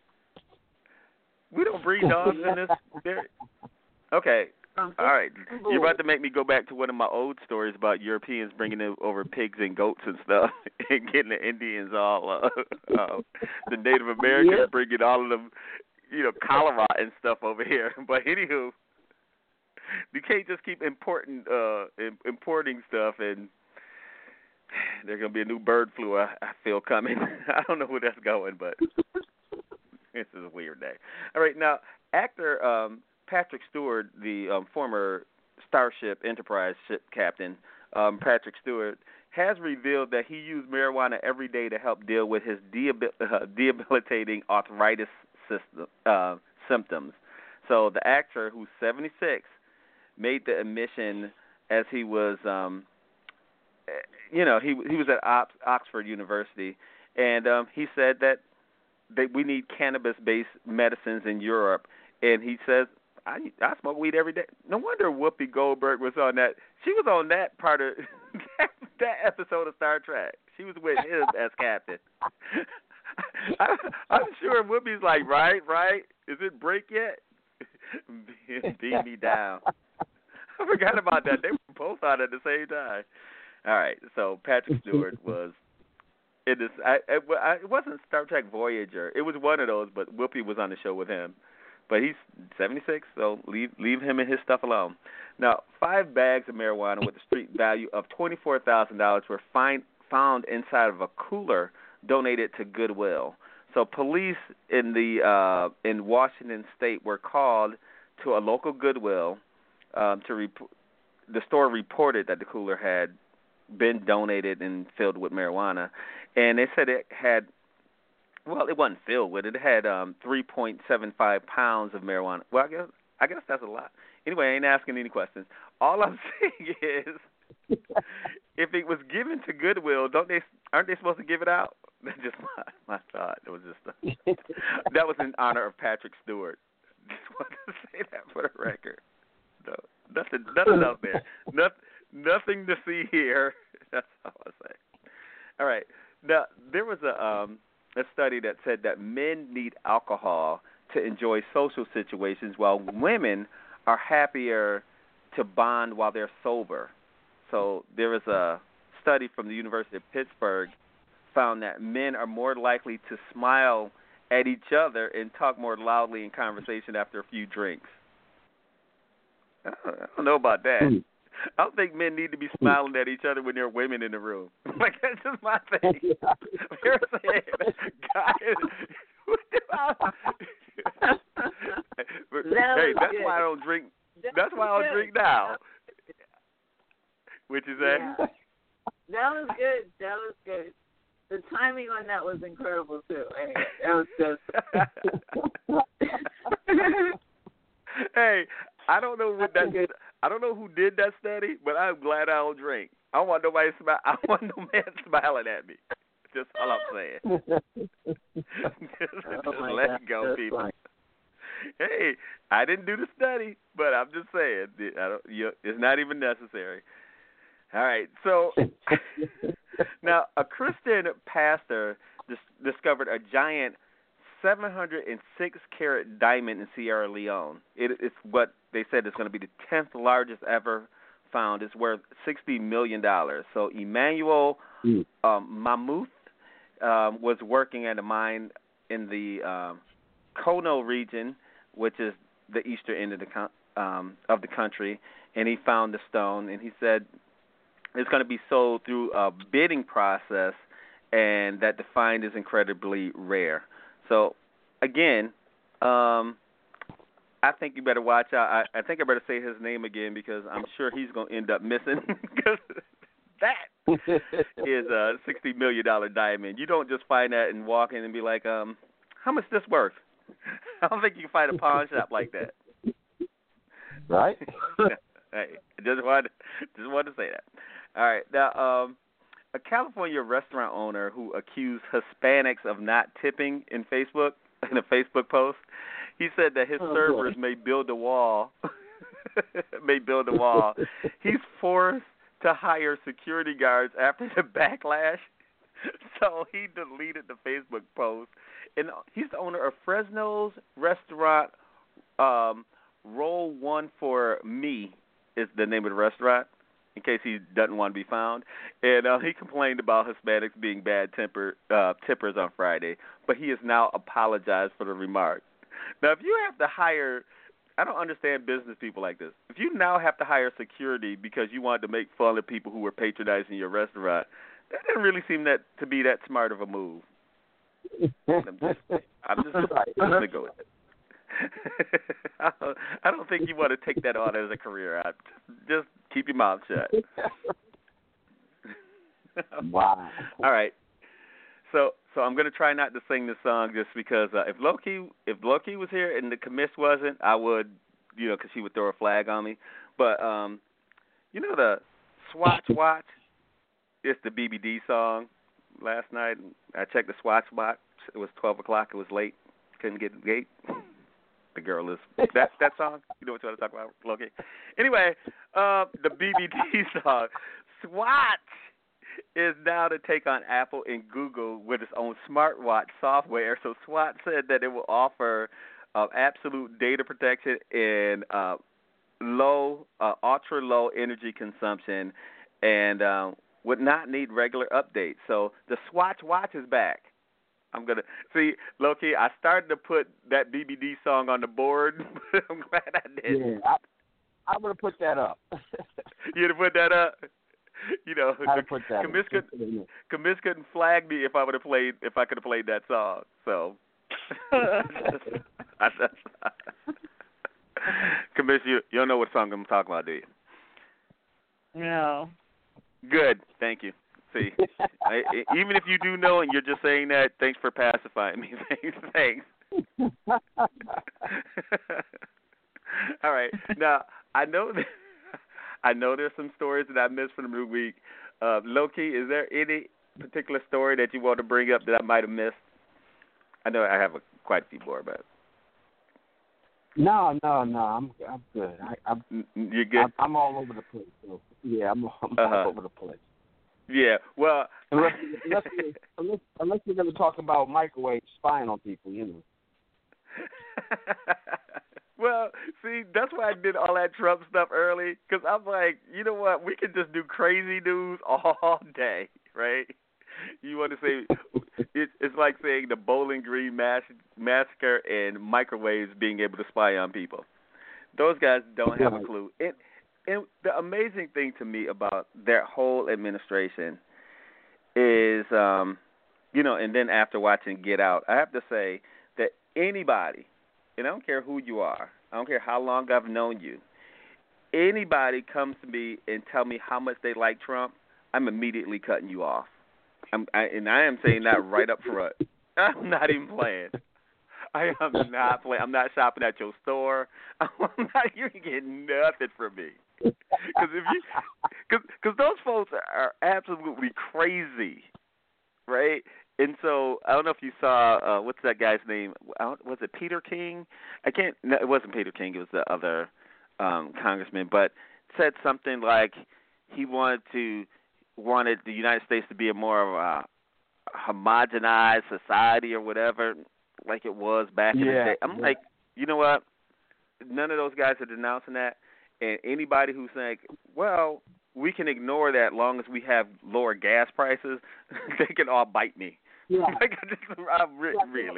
We don't breed dogs in this. There. Okay. All right. You're about to make me go back to one of my old stories about Europeans bringing over pigs and goats and stuff and getting the Indians all, uh, uh, the Native Americans yep. bringing all of them, you know, cholera and stuff over here. But anywho, you can't just keep importing, uh, importing stuff, and there's going to be a new bird flu, I, I feel, coming. I don't know where that's going, but this is a weird day. All right. Now, actor um, Patrick Stewart, the um, former Starship Enterprise ship captain, um, Patrick Stewart, has revealed that he used marijuana every day to help deal with his dehabil- uh, debilitating arthritis system, uh, symptoms. So the actor, who's seventy-six, made the admission as he was, um, you know, he he was at Ox- Oxford University, and um, he said that that we need cannabis-based medicines in Europe, and he says, I, I smoke weed every day. No wonder Whoopi Goldberg was on that. She was on that part of that, that episode of Star Trek. She was with him as captain. I, I'm sure Whoopi's like, right, right. Is it break yet? Beat me down. I forgot about that. They were both on at the same time. All right. So Patrick Stewart was in this. I, it, it wasn't Star Trek Voyager. It was one of those, but Whoopi was on the show with him. But he's seventy-six, so leave leave him and his stuff alone. Now, five bags of marijuana with a street value of twenty-four thousand dollars were find, found inside of a cooler donated to Goodwill. So police in the uh, in Washington State were called to a local Goodwill um, to rep- the store reported that the cooler had been donated and filled with marijuana, and they said it had. Well, it wasn't filled with it. It had um, three point seven five pounds of marijuana. Well, I guess I guess that's a lot. Anyway, I ain't asking any questions. All I'm saying is, if it was given to Goodwill, don't they? Aren't they supposed to give it out? That's just my, my thought. It was just a, that was in honor of Patrick Stewart. Just wanted to say that for the record. No, nothing, nothing out there. Nothing, nothing to see here. That's all I say. All right. Now there was a. Um, A study that said that men need alcohol to enjoy social situations while women are happier to bond while they're sober. So there was a study from the University of Pittsburgh found that men are more likely to smile at each other and talk more loudly in conversation after a few drinks. I don't, I don't know about that. Mm. I don't think men need to be smiling at each other when there are women in the room. Like, that's just my thing. They're saying, guys, hey, that's good. why I don't drink. That's why I don't drink now. What you say? Yeah. That was good. That was good. The timing on that was incredible too. Anyway, that was just. Hey, I don't know what that. I don't know who did that study, but I'm glad I don't drink. I don't want nobody smile. I don't want no man smiling at me. Just all I'm saying. just oh just let God, it go, people. Funny. Hey, I didn't do the study, but I'm just saying I don't, you, it's not even necessary. All right, so now a Christian pastor dis- discovered a giant seven hundred six carat diamond in Sierra Leone. It, it's what they said is going to be the tenth largest ever found. It's worth sixty million dollars. So Emmanuel mm. um, Mahmoud um, was working at a mine in the um, Kono region, which is the eastern end of the con- um, of the country, and he found the stone, and he said it's going to be sold through a bidding process, and that the find is incredibly rare. So, again, um, I think you better watch out. I, I think I better say his name again because I'm sure he's going to end up missing because that is a sixty million dollars diamond. You don't just find that and walk in and be like, um, how much is this worth? I don't think you can find a pawn shop like that. Right? Hey, just wanted, just wanted to say that. All right. Now, um, a California restaurant owner who accused Hispanics of not tipping in Facebook in a Facebook post. He said that his oh, servers boy. may build a wall. may build a wall. He's forced to hire security guards after the backlash. So he deleted the Facebook post. And he's the owner of Fresno's restaurant. Um, Roll One for Me is the name of the restaurant, in case he doesn't want to be found. And uh, he complained about Hispanics being bad temper, uh, tippers on Friday, but he has now apologized for the remark. Now, if you have to hire, I don't understand business people like this. If you now have to hire security because you wanted to make fun of people who were patronizing your restaurant, that doesn't really seem that to be that smart of a move. I'm just, I'm just, I'm just going to go with it. I, don't, I don't think you want to take that on as a career. I, just keep your mouth shut. Wow. All right. So, so I'm going to try not to sing this song just because uh, if Loki, if Loki was here and the commiss wasn't, I would, you know, because she would throw a flag on me. But um, you know the Swatch Watch? It's the B B D song. Last night I checked the Swatch Watch. It was twelve o'clock. It was late. Couldn't get the gate. The girl is that that song. You know what I'm trying to talk about, Loki. Anyway, uh, the B B D song, Swatch, is now to take on Apple and Google with its own smartwatch software. So Swatch said that it will offer uh, absolute data protection and uh, low, uh, ultra low energy consumption, and uh, would not need regular updates. So the Swatch Watch is back. I'm gonna see, Loki. I started to put that B B D song on the board, but I'm glad I did. Yeah, I, I'm gonna put that up. You gonna put that up? You know, I put that. Commiss couldn't, Commiss couldn't flag me if I would have played if I could have played that song. So, I just, Commiss, you you don't know what song I'm talking about, do you? No. Good, thank you. See, I, even if you do know and you're just saying that, thanks for pacifying me. Thanks, thanks. All right. Now I know that I know there's some stories that I missed from the week. Uh, Loki, is there any particular story that you want to bring up that I might have missed? I know I have a, quite a few more, but no, no, no. I'm I'm good. I, I'm you're good. I'm, I'm all over the place. So, yeah, I'm, I'm uh-huh. all over the place. Yeah, well, unless unless unless, unless we're going to talk about microwaves spying on people, you know. Well, see, that's why I did all that Trump stuff early, because I'm like, you know what, we can just do crazy news all day, right? You want to say, it, it's like saying the Bowling Green mass, massacre and microwaves being able to spy on people. Those guys don't have a clue. It, And the amazing thing to me about their whole administration is, um, you know, and then after watching Get Out, I have to say that anybody, and I don't care who you are, I don't care how long I've known you, anybody comes to me and tell me how much they like Trump, I'm immediately cutting you off. I'm, I, and I am saying that right up front. I'm not even playing. I am not playing. I'm not shopping at your store. I'm not. You're getting nothing from me. Because if you, because because those folks are absolutely crazy, right? And so I don't know if you saw uh, what's that guy's name? Was it Peter King? I can't. No, it wasn't Peter King. It was the other um, congressman, but said something like he wanted to wanted the United States to be a more of a homogenized society or whatever, like it was back yeah, in the day. I'm yeah. like, you know what? None of those guys are denouncing that. And anybody who's saying, well, we can ignore that long as we have lower gas prices, they can all bite me. Yeah. like, I just, I re- really.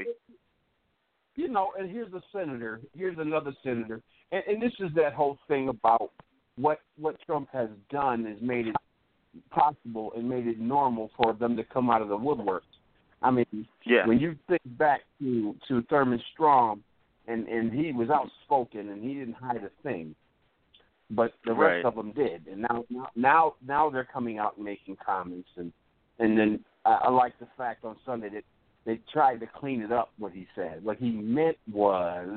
You know, and here's a senator. Here's another senator. And, and this is that whole thing about what what Trump has done is made it possible and made it normal for them to come out of the woodwork. I mean, yeah. when you think back to, to Thurman Strong, and, and he was outspoken and he didn't hide a thing, but the rest right. of them did. And now, now, now, now they're coming out and making comments. And and then I, I like the fact on Sunday that they tried to clean it up. What he said, what he meant was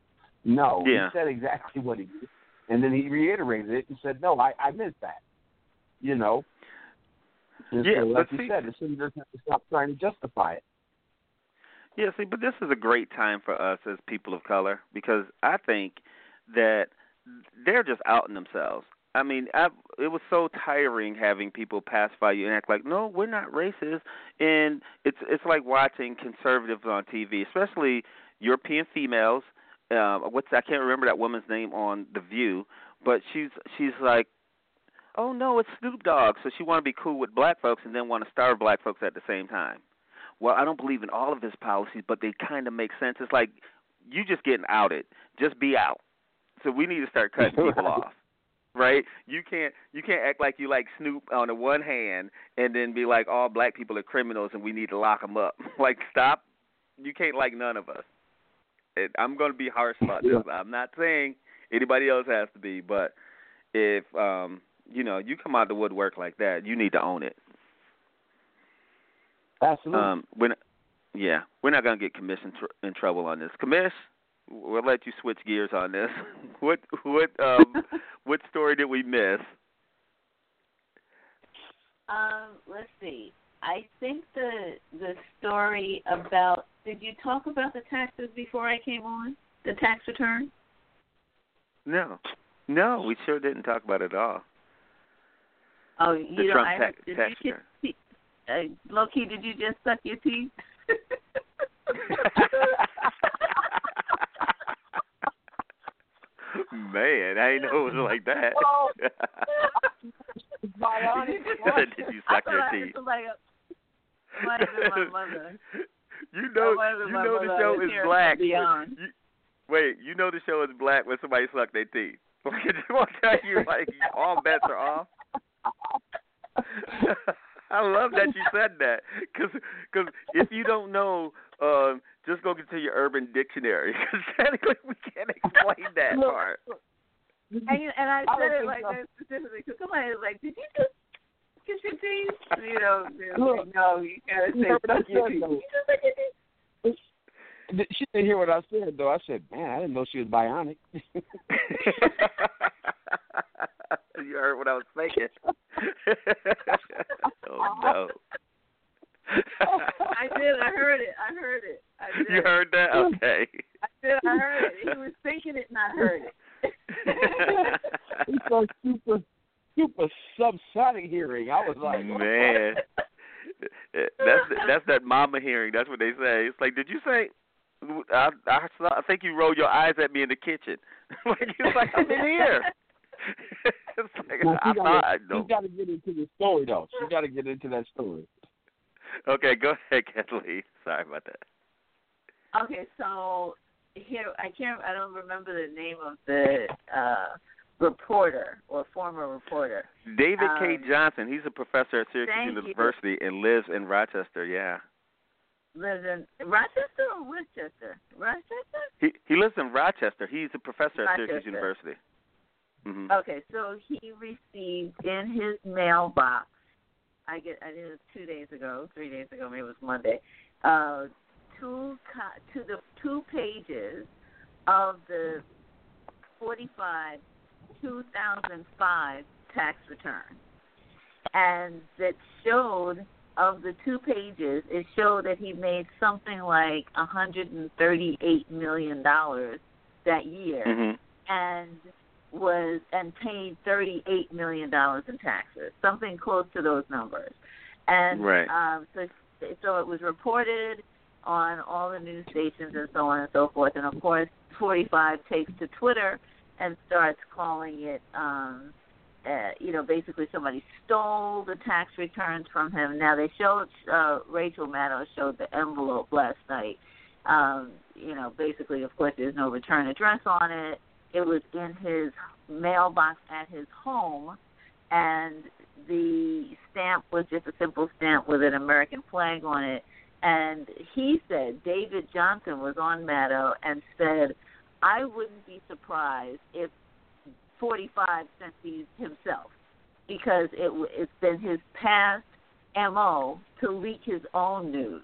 no. Yeah. He said exactly what he did, and then he reiterated it and said, no, I, I meant that. You know. And Yeah, so, like but you see, said, the city doesn't have to stop trying to justify it. Yeah, see, but this is a great time for us as people of color because I think that they're just outing themselves. I mean, I, it was so tiring having people pacify you and act like, no, we're not racist. And it's it's like watching conservatives on T V, especially European females. Um, what's I can't remember that woman's name on The View, but she's she's like, oh no, it's Snoop Dogg. So she want to be cool with black folks and then want to starve black folks at the same time. Well, I don't believe in all of his policies, but they kind of make sense. It's like you just getting outed. Just be out. So we need to start cutting people off, right? You can't you can't act like you like Snoop on the one hand and then be like all black people are criminals and we need to lock them up. Like stop. You can't like none of us. And I'm going to be harsh about this. I'm not saying anybody else has to be, but if um, you know you come out of the woodwork like that, you need to own it. Absolutely. Um, we're not, yeah, we're not going to get commission tr- in trouble on this. Commish, we'll let you switch gears on this. what what um, what story did we miss? Um, let's see. I think the the story about. Did you talk about the taxes before I came on? The tax return? No, no, we sure didn't talk about it at all. Oh, The you know, Trump I tax, did tax you return. get, uh, Low-key, did you just suck your teeth? Man, I didn't know it was like that. Oh. Did you suck your teeth? Like a, might have been my mother. You know, you know the show is black. You, wait, you know the show is black when somebody suck their teeth. Like, I just want to tell you, like, all bets are off. I love that you said that, because cause if you don't know, um, just go get to your Urban Dictionary, because technically we can't explain that Look, part. And, you, and I I said it think like so. that specifically, because somebody was like, did you just get your teeth? You know, Look, like, no, you gotta say remember suck that your said, teeth. though. You just suck your teeth. She didn't hear what I said, though. I said, man, I didn't know she was bionic. You heard what I was thinking. Oh, no. I did. I heard it. I heard it. I did. You heard that? Okay. I did. I heard it. He was thinking it and I heard it. It's so super, super subsonic hearing. I was like, man. That's that's that mama hearing. That's what they say. It's like, did you say? I I, saw, I think you rolled your eyes at me in the kitchen. Like it's like I'm in here. It's like, well, I she thought I gotta, got to get into the story, though. She got to get into that story. Okay, go ahead, Kathleen. Sorry about that. Okay, so here I can't. I don't remember the name of the uh, reporter or former reporter. David um, K. Johnson. He's a professor at Syracuse University you. and lives in Rochester. Yeah. Lives in Rochester or Worcester? Rochester. He he lives in Rochester. He's a professor at Rochester. Syracuse University. Mm-hmm. Okay, so he received in his mailbox. I get. I think it was two days ago, three days ago, maybe it was Monday. Uh, two co- to the two pages of the forty-five two thousand five tax return, and that showed of the two pages, it showed that he made something like one hundred thirty-eight million dollars that year, Mm-hmm. and was and paid thirty-eight million dollars in taxes, something close to those numbers. And right. um, so, so it was reported on all the news stations and so on and so forth. And of course, forty-five takes to Twitter and starts calling it, um, uh, you know, basically somebody stole the tax returns from him. Now they showed uh, Rachel Maddow showed the envelope last night. Um, you know, basically, of course, there's no return address on it. It was in his mailbox at his home, and the stamp was just a simple stamp with an American flag on it. And he said, David Johnson was on Maddow and said, I wouldn't be surprised if forty-five sent these himself, because it, it's been his past M O to leak his own news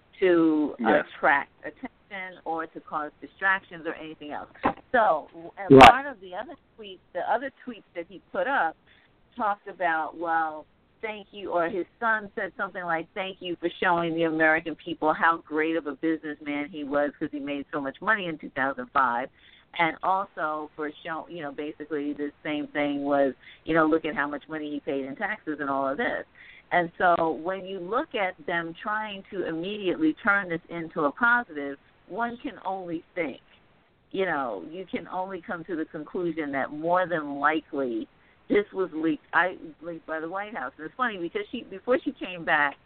to yes. attract attention or to cause distractions or anything else. So, and right. part of the other tweets, the other tweets that he put up talked about, well, thank you, or his son said something like, thank you for showing the American people how great of a businessman he was because he made so much money in two thousand five. And also for showing, you know, basically the same thing was, you know, look at how much money he paid in taxes and all of this. And so when you look at them trying to immediately turn this into a positive, one can only think, you know, you can only come to the conclusion that more than likely this was leaked, I, leaked by the White House. And it's funny because she, before she came back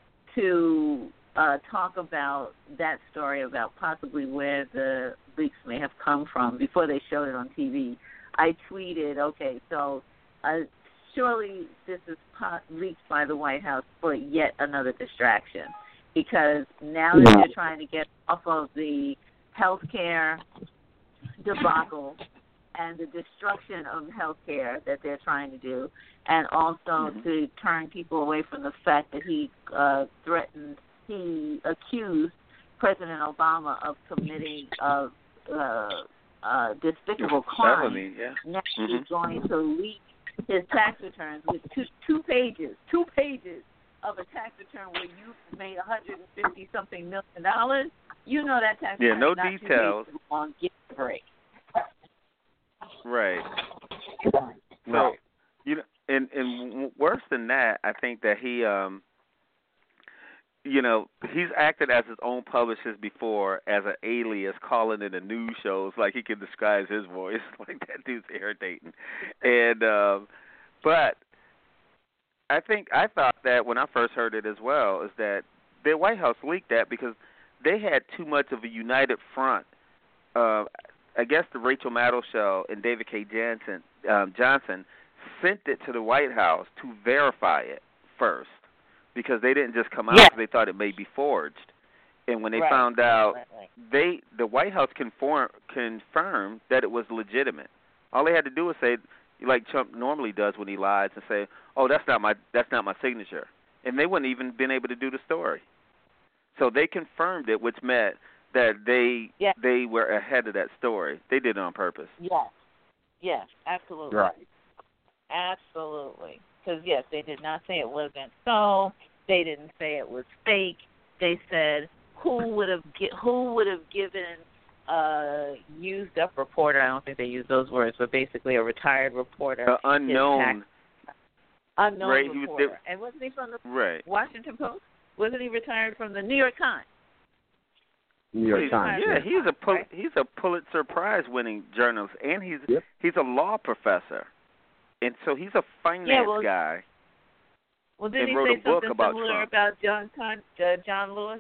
to uh, talk about that story about possibly where the leaks may have come from, before they showed it on T V, I tweeted, okay, so uh, surely this is po- leaked by the White House for yet another distraction, because now that they're trying to get off of the healthcare debacle and the destruction of healthcare that they're trying to do, and also mm-hmm. to turn people away from the fact that he uh, threatened, he accused President Obama of committing a uh, uh, despicable crime. Felony, yeah. Now mm-hmm. he's going to leak his tax returns with two, two pages, two pages of a tax return where you made one hundred fifty something million dollars. You know that tax yeah, return no is not details. too long. Get a break. Right. Right. So, you know, and and worse than that, I think that he, um, you know, he's acted as his own publicist before as an alias, calling in the news shows like he can disguise his voice. Like that dude's irritating. And um, but I think I thought that when I first heard it as well is that the White House leaked that because they had too much of a united front. Uh, I guess the Rachel Maddow show and David K. Johnson, um, Johnson sent it to the White House to verify it first because they didn't just come out Yeah. because they thought it may be forged. And when they Right. found out, Right, right. they the White House conform, confirmed that it was legitimate. All they had to do was say, like Trump normally does when he lies, and say, "Oh, that's not my that's not my signature," and they wouldn't even been able to do the story. So they confirmed it, which meant that they Yeah. they were ahead of that story. They did it on purpose. Yes. Yes, absolutely. Right. Absolutely. Because, yes, they did not say it wasn't so. They didn't say it was fake. They said who would have gi- who would have given a used up reporter, I don't think they used those words, but basically a retired reporter. The unknown. Tax, unknown right, he was- reporter. they- and wasn't he from the Right. Washington Post? Wasn't he retired from the New York Times? New York He's- Times. Yeah, he's a Pul- Right. he's a Pulitzer Prize winning journalist, and he's Yep. he's a law professor, and so he's a finance Yeah, well, guy. Well, didn't and he wrote say a book something about similar Trump. about John Con- uh, John Lewis?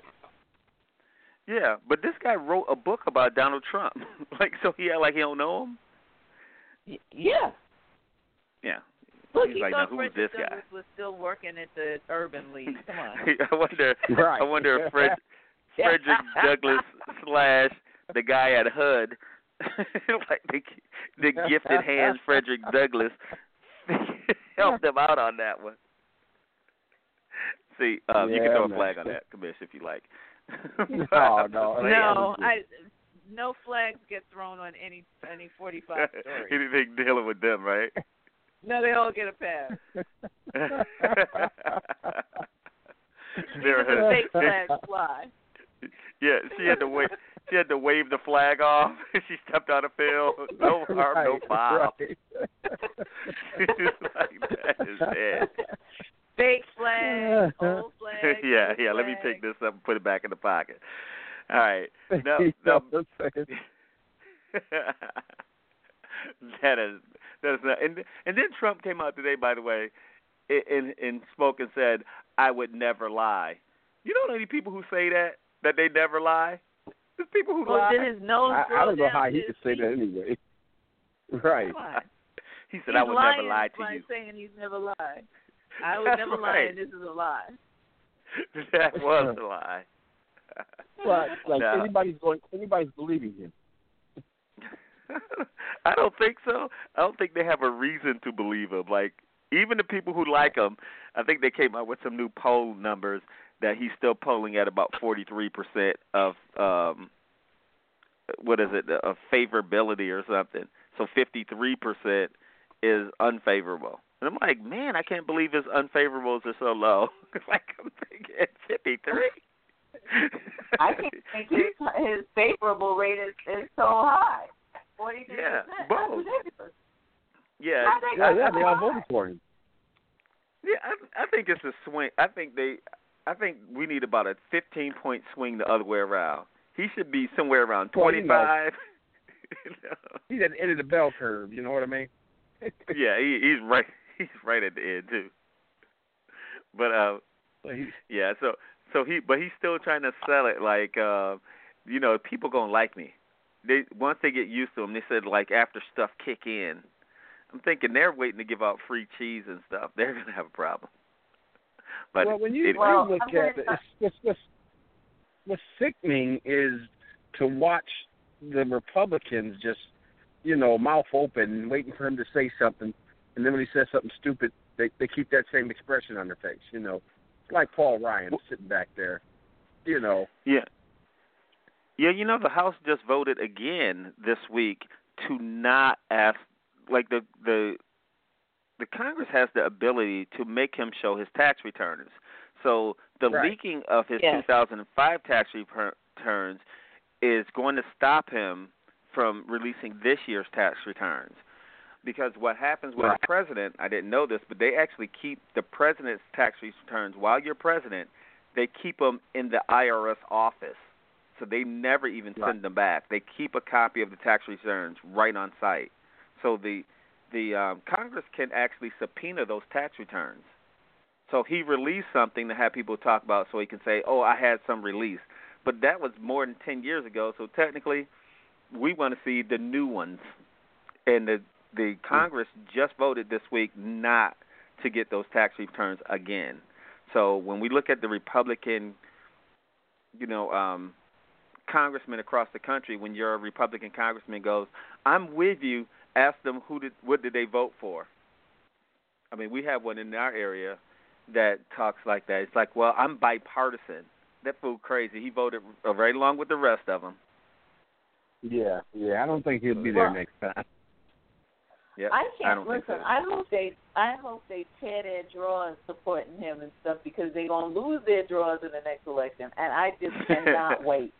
Yeah, but this guy wrote a book about Donald Trump. Like, so he act like he don't know him. Y- yeah. Yeah. Look, He's he like, now thought who's Frederick this guy? Douglass was still working at the Urban League. Come on. I wonder. Right. I wonder if Fred, Frederick Douglass slash the guy at H U D, like the the gifted hands Frederick Douglass, helped them out on that one. See, um, you Yeah, can throw a man. flag on that, Commish, if you like. No, no. No, I no flags get thrown on any any forty-five stories. Anything dealing with them, right? No, they all get a pass. Even the fake flags fly. Yeah, she had to wave. She had to wave the flag off. She stepped on the field. No harm, right, no foul. Right. She's like, that is it. Fake flags, old flags. yeah, new yeah. Let me flags. pick this up and put it back in the pocket. All right. No, You no. know what I'm saying? that is that is not. And and then Trump came out today, by the way, and and spoke and said, "I would never lie." You know any people who say that that they never lie? There's people who Well, lie. did his nose I, grow I don't know down how to he his could say feet? that anyway. Right. Come on. He said, He's "I would lying never lie to by you." saying he's never lied. I would That's never lie, right. and this is a lie. That was a lie. But like No. anybody's going, anybody's believing him. I don't think so. I don't think they have a reason to believe him. Like, even the people who like him, I think they came out with some new poll numbers that he's still polling at about forty-three percent of, um, what is it, of favorability or something. So fifty-three percent is unfavorable. And I'm like, man, I can't believe his unfavorables are so low. Like, I'm thinking it's fifty-three. I can't think his, his favorable rate is, is so high. forty-three percent. Yeah, That's both. ridiculous. Yeah, How they Yeah, got yeah, so they all high? voted for him. yeah. I, I think it's a swing. I think they. I think we need about a fifteen-point swing the other way around. He should be somewhere around Well, you know. twenty-five. You know. He's at the end of the bell curve. You know what I mean? Yeah, he, he's right. He's right at the end too. But uh, So he, yeah. So so he, but he's still trying to sell it like, uh, you know, people gonna like me. They once they get used to him. They said like after stuff kick in. I'm thinking they're waiting to give out free cheese and stuff. They're gonna have a problem. But well, when you, it, Well, you look I'm at gonna it, it's, what's, what's, what's sickening is to watch the Republicans just, you know, mouth open, waiting for him to say something, and then when he says something stupid, they they keep that same expression on their face. You know, it's like Paul Ryan sitting back there. You know. yeah. Yeah, you know, the House just voted again this week to not ask, like the the the Congress has the ability to make him show his tax returns. So the Right. leaking of his Yes. two thousand five tax returns is going to stop him from releasing this year's tax returns. Because what happens with Right. a president, I didn't know this, but they actually keep the president's tax returns while you're president. They keep them in the I R S office. So they never even Right. send them back. They keep a copy of the tax returns right on site. So the the um, Congress can actually subpoena those tax returns. So he released something to have people talk about so he can say, oh, I had some release. But that was more than ten years ago, so technically we want to see the new ones. And the, the Congress just voted this week not to get those tax returns again. So when we look at the Republican, you know, um, congressmen across the country, when your Republican congressman goes, I'm with you, ask them who did what did they vote for. I mean, we have one in our area that talks like that. It's like, well, I'm bipartisan. That fool crazy. He voted right along with the rest of them. Yeah, yeah. I don't think he'll be there Well, next time. Yep, I I can't don't think listen. so. I hope they, I hope they tear their drawers supporting him and stuff because they're gonna lose their drawers in the next election, and I just cannot wait.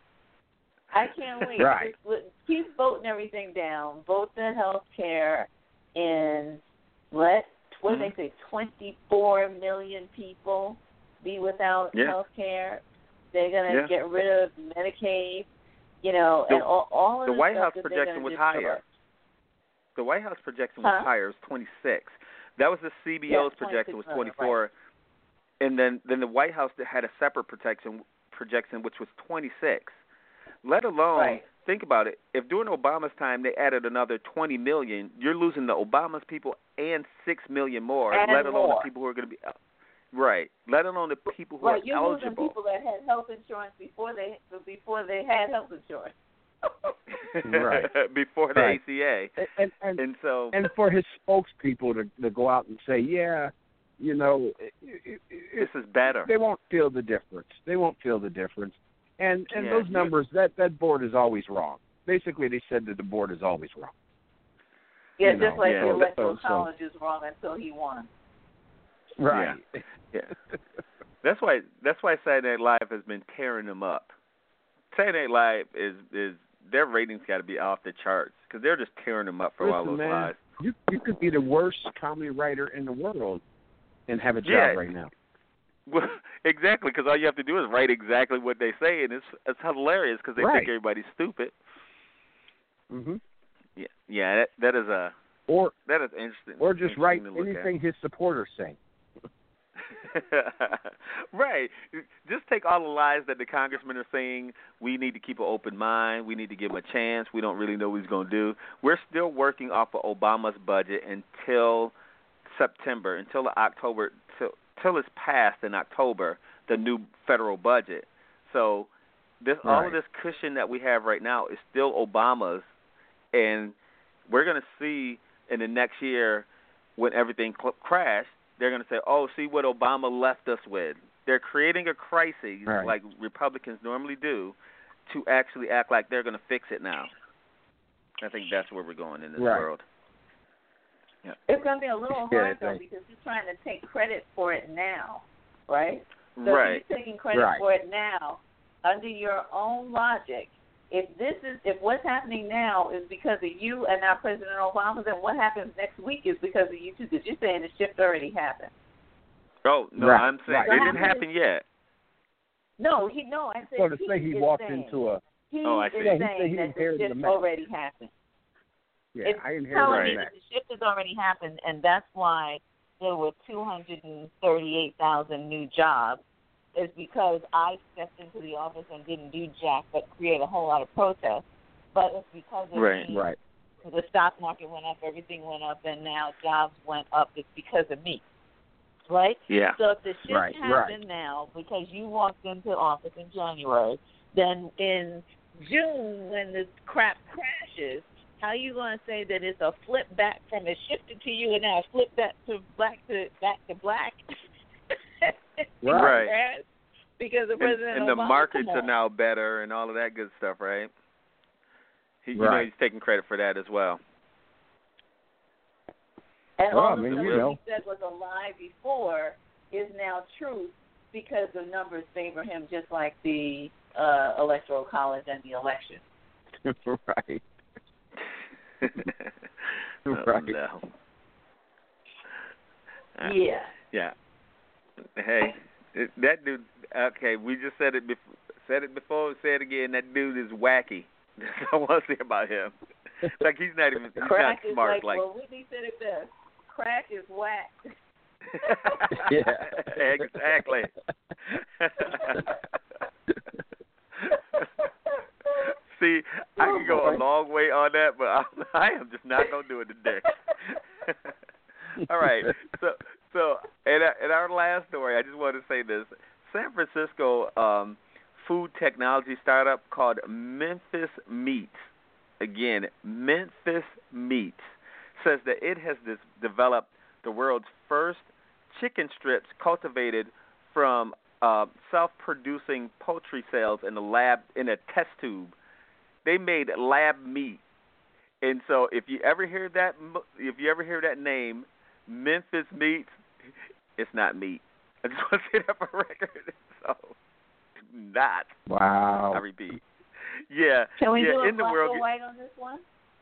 I can't wait. Right. Just let- keep voting everything down. Vote the health care and let what Mm-hmm. did they say? Twenty-four million people be without Yeah. health care. They're gonna Yeah. get rid of Medicaid. You know, The- and all, all of the the White stuff House that they're projection gonna was do to higher. us. The White House projection Huh? was higher. It was twenty-six. That was the C B O's Yeah, projection was twenty-six million, twenty-four. And then, then the White House had a separate projection, projection which was twenty-six. Let alone, Right. think about it, if during Obama's time they added another twenty million, you're losing the Obama's people and six million more, And let alone more. the people who are going to be right. Let alone the people who Right, are you're losing eligible. people that had health insurance before they before they had health insurance. Right. Before the Right. A C A. And and and, And so and for his spokespeople to to go out and say, yeah, you know, it, it, it, this is better. they won't feel the difference. They won't feel the difference. And and Yeah, those you're- numbers, that that board is always wrong. Basically, they said that the board is always wrong. Yeah, You just know, like yeah. the electoral So- so- college is wrong until he won. Right. Yeah. That's why that's why Saturday Night Live has been tearing them up. Saturday Night Live is is their ratings got to be off the charts because they're just tearing them up for all Listen, those man, lies. you you could be the worst comedy writer in the world and have a job Yeah. right now. Well, exactly, because all you have to do is write exactly what they say, and it's it's hilarious because they Right. think everybody's stupid. hmm Yeah, yeah, that that is a Or that is interesting. or just write interesting to look at. anything his supporters say. Right. Just take all the lies that the congressmen are saying. We need to keep an open mind. We need to give him a chance. We don't really know what he's going to do. We're still working off of Obama's budget until September, until the October, till, till it's passed in October, the new federal budget. So this all Right. of this cushion that we have right now is still Obama's, and we're going to see in the next year when everything cl- crashed, they're going to say, oh, see what Obama left us with. They're creating a crisis Right. like Republicans normally do to actually act like they're going to fix it now. I think that's where we're going in this Right. world. Yeah. It's going to be a little Yeah, hard, though, right. because you're trying to take credit for it now, right? So Right. if you're taking credit Right. for it now, under your own logic, if this is if what's happening now is because of you and not President Obama, then what happens next week is because of you too, because you're saying the shift already happened. Oh no, Right, I'm saying right. it didn't happen yet. No, he no, I said So to he say he is walked saying, into a he Oh, I is see. Yeah, he said saying he that the inherited the shift mess. already happened. yeah, It's I inherited telling Right. me the that mess. the shift has already happened, and that's why there were two hundred thirty-eight thousand new jobs. Is because I stepped into the office and didn't do jack but create a whole lot of protests. But it's because of Right. me. Right. The stock market went up, everything went up, and now jobs went up. It's because of me, right? Yeah. So if the shift Right, happened right. now because you walked into office in January, then in June when the crap crashes, how are you going to say that it's a flip back from it shifted to you and now it flipped back to black to back to black? Right. Because of And, President and the Obama. markets Come are on. now better and all of that good stuff, right? He, you know, Right. he's taking credit for that as well. And Well, all I the mean, stuff you that know. he said was a lie before is now truth because the numbers favor him, just like the uh, electoral college and the election. right. Oh, Right. no. Uh, Yeah. Yeah. Hey, it, that dude. Okay, we just said it. Before, said it before. Say it again. That dude is wacky. That's all I want to say about him. Like he's not even. He's Crack not is smart. like, Like. well, Whitney said it best. Crack is whack. Yeah. Exactly. See, I can go a long way on that, but I'm, I am just not gonna do it today. All right. So, so in our, in our last story, I just want to say this: San Francisco um, food technology startup called Memphis Meats. Again, Memphis Meats says that it has this developed the world's first chicken strips cultivated from uh, self-producing poultry cells in a lab in a test tube. They made lab meat, and so if you ever hear that, if you ever hear that name, Memphis Meats, it's not meat. I just want to say that for record. So, not. Wow. I repeat. Yeah. Can we yeah, do a in the black world, or white on this one?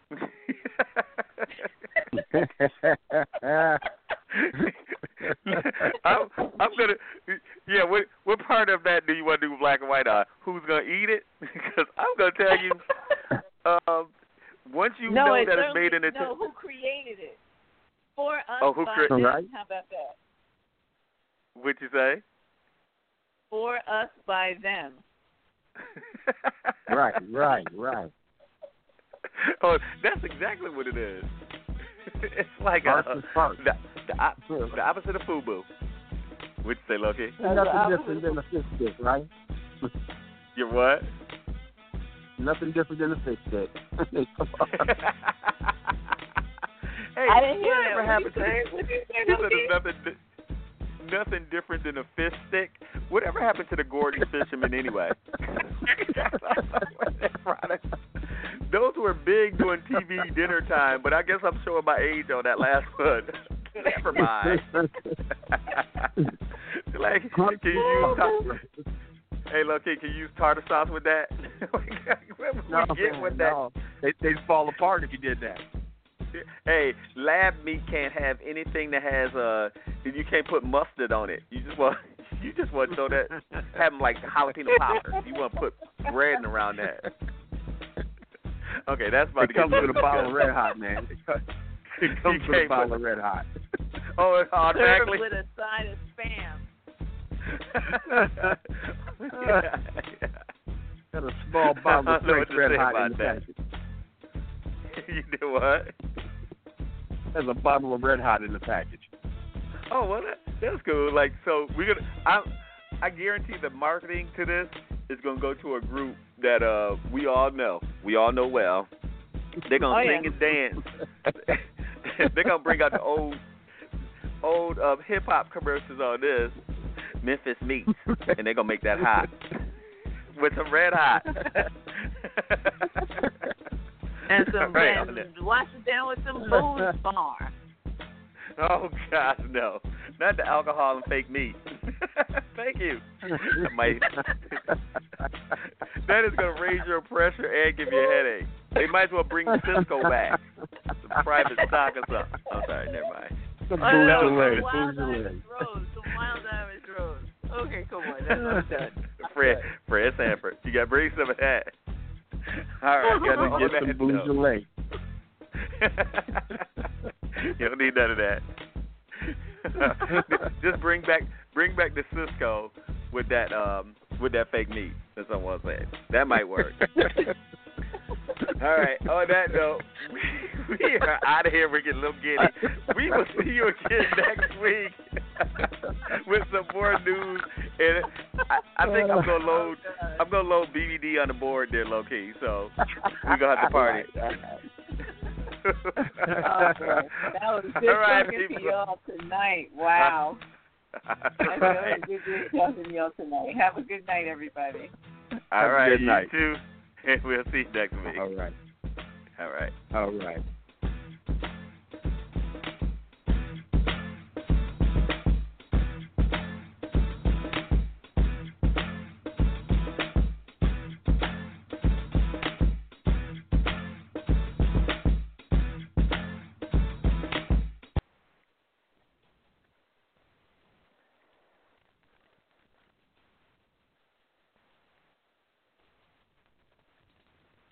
I'm, I'm gonna. Yeah, what what part of that do you want to do black and white on? Who's gonna eat it? Because I'm gonna tell you, um, once you no, know it that it's certainly- made in a. no, who created it? For us, Oh, who by cre- them. Right. How about that? What'd you say? For us, by them. Right, right, right. Oh, that's exactly what it is. It's like First a, is first. the, the, op- the opposite of FUBU. What'd you say, Loki? Nothing different than a fish stick, right? You're what? Nothing different than a fish stick. Hey, I didn't hear whatever that. happened What to you say? What you say, He said Loki? there's nothing, di- nothing different than a fish stick. Whatever happened to the Gordon fishermen anyway? Those were big during T V dinner time, but I guess I'm showing my age on that last one. Never mind. Like, can you use tar- hey, Loki, can you use tartar sauce with that? Where would No, we get man, with that? no. They, they'd fall apart if you did that. Hey, lab meat can't have anything that has uh you can't put mustard on it. You just want you just want to throw that have them like jalapeno poppers. You want to put bread around that. Okay, that's about It to comes get with a bottle of Red Hot, man. It comes You with a can't bottle put- of Red Hot. Oh, it's automatically. Served with a side of spam. yeah, yeah. Got a small bottle I of don't know what Frank's to Red say Hot about in the that. package. You do what? There's a bottle of Red Hot in the package. Oh, well, that, that's cool. Like, so we're gonna. I, I guarantee the marketing to this is gonna go to a group that uh we all know. We all know well. They're gonna Oh, sing yeah. and dance. They're gonna bring out the old, old uh, hip hop commercials on this Memphis Meats, and they're gonna make that hot with some Red Hot. And some Right, and on it. wash it down with some booze bar. Oh gosh, no! Not the alcohol and fake meat. Thank you. Might, that is gonna raise your pressure and give you a headache. They might as well bring Cisco back, some private stock or something. I'm sorry, never mind. Some Oh, no, Beaujolais. some wild Beaujolais. Irish rose. Some wild Irish rose. Okay, come on. That's not done. Fred, Fred Sanford, you gotta bring some of that. All right, gotta Get get some that. Beaujolais. You don't need none of that. Just bring back, bring back the Cisco with that, um, with that fake meat. That's what I want to say. That might work. All right. On that note, we, we are out of here. We're getting a little giddy. We will see you again next week with some more news. And I, I think I'm gonna load. I'm gonna load B B D on the board there, low key. So we're gonna have to party. Okay. That was good All right, talking people. to y'all tonight. Wow. That Right. was good talking to y'all tonight. Have a good night, everybody. All right, good you night. too. And we'll see you next week. All right. All right. All right.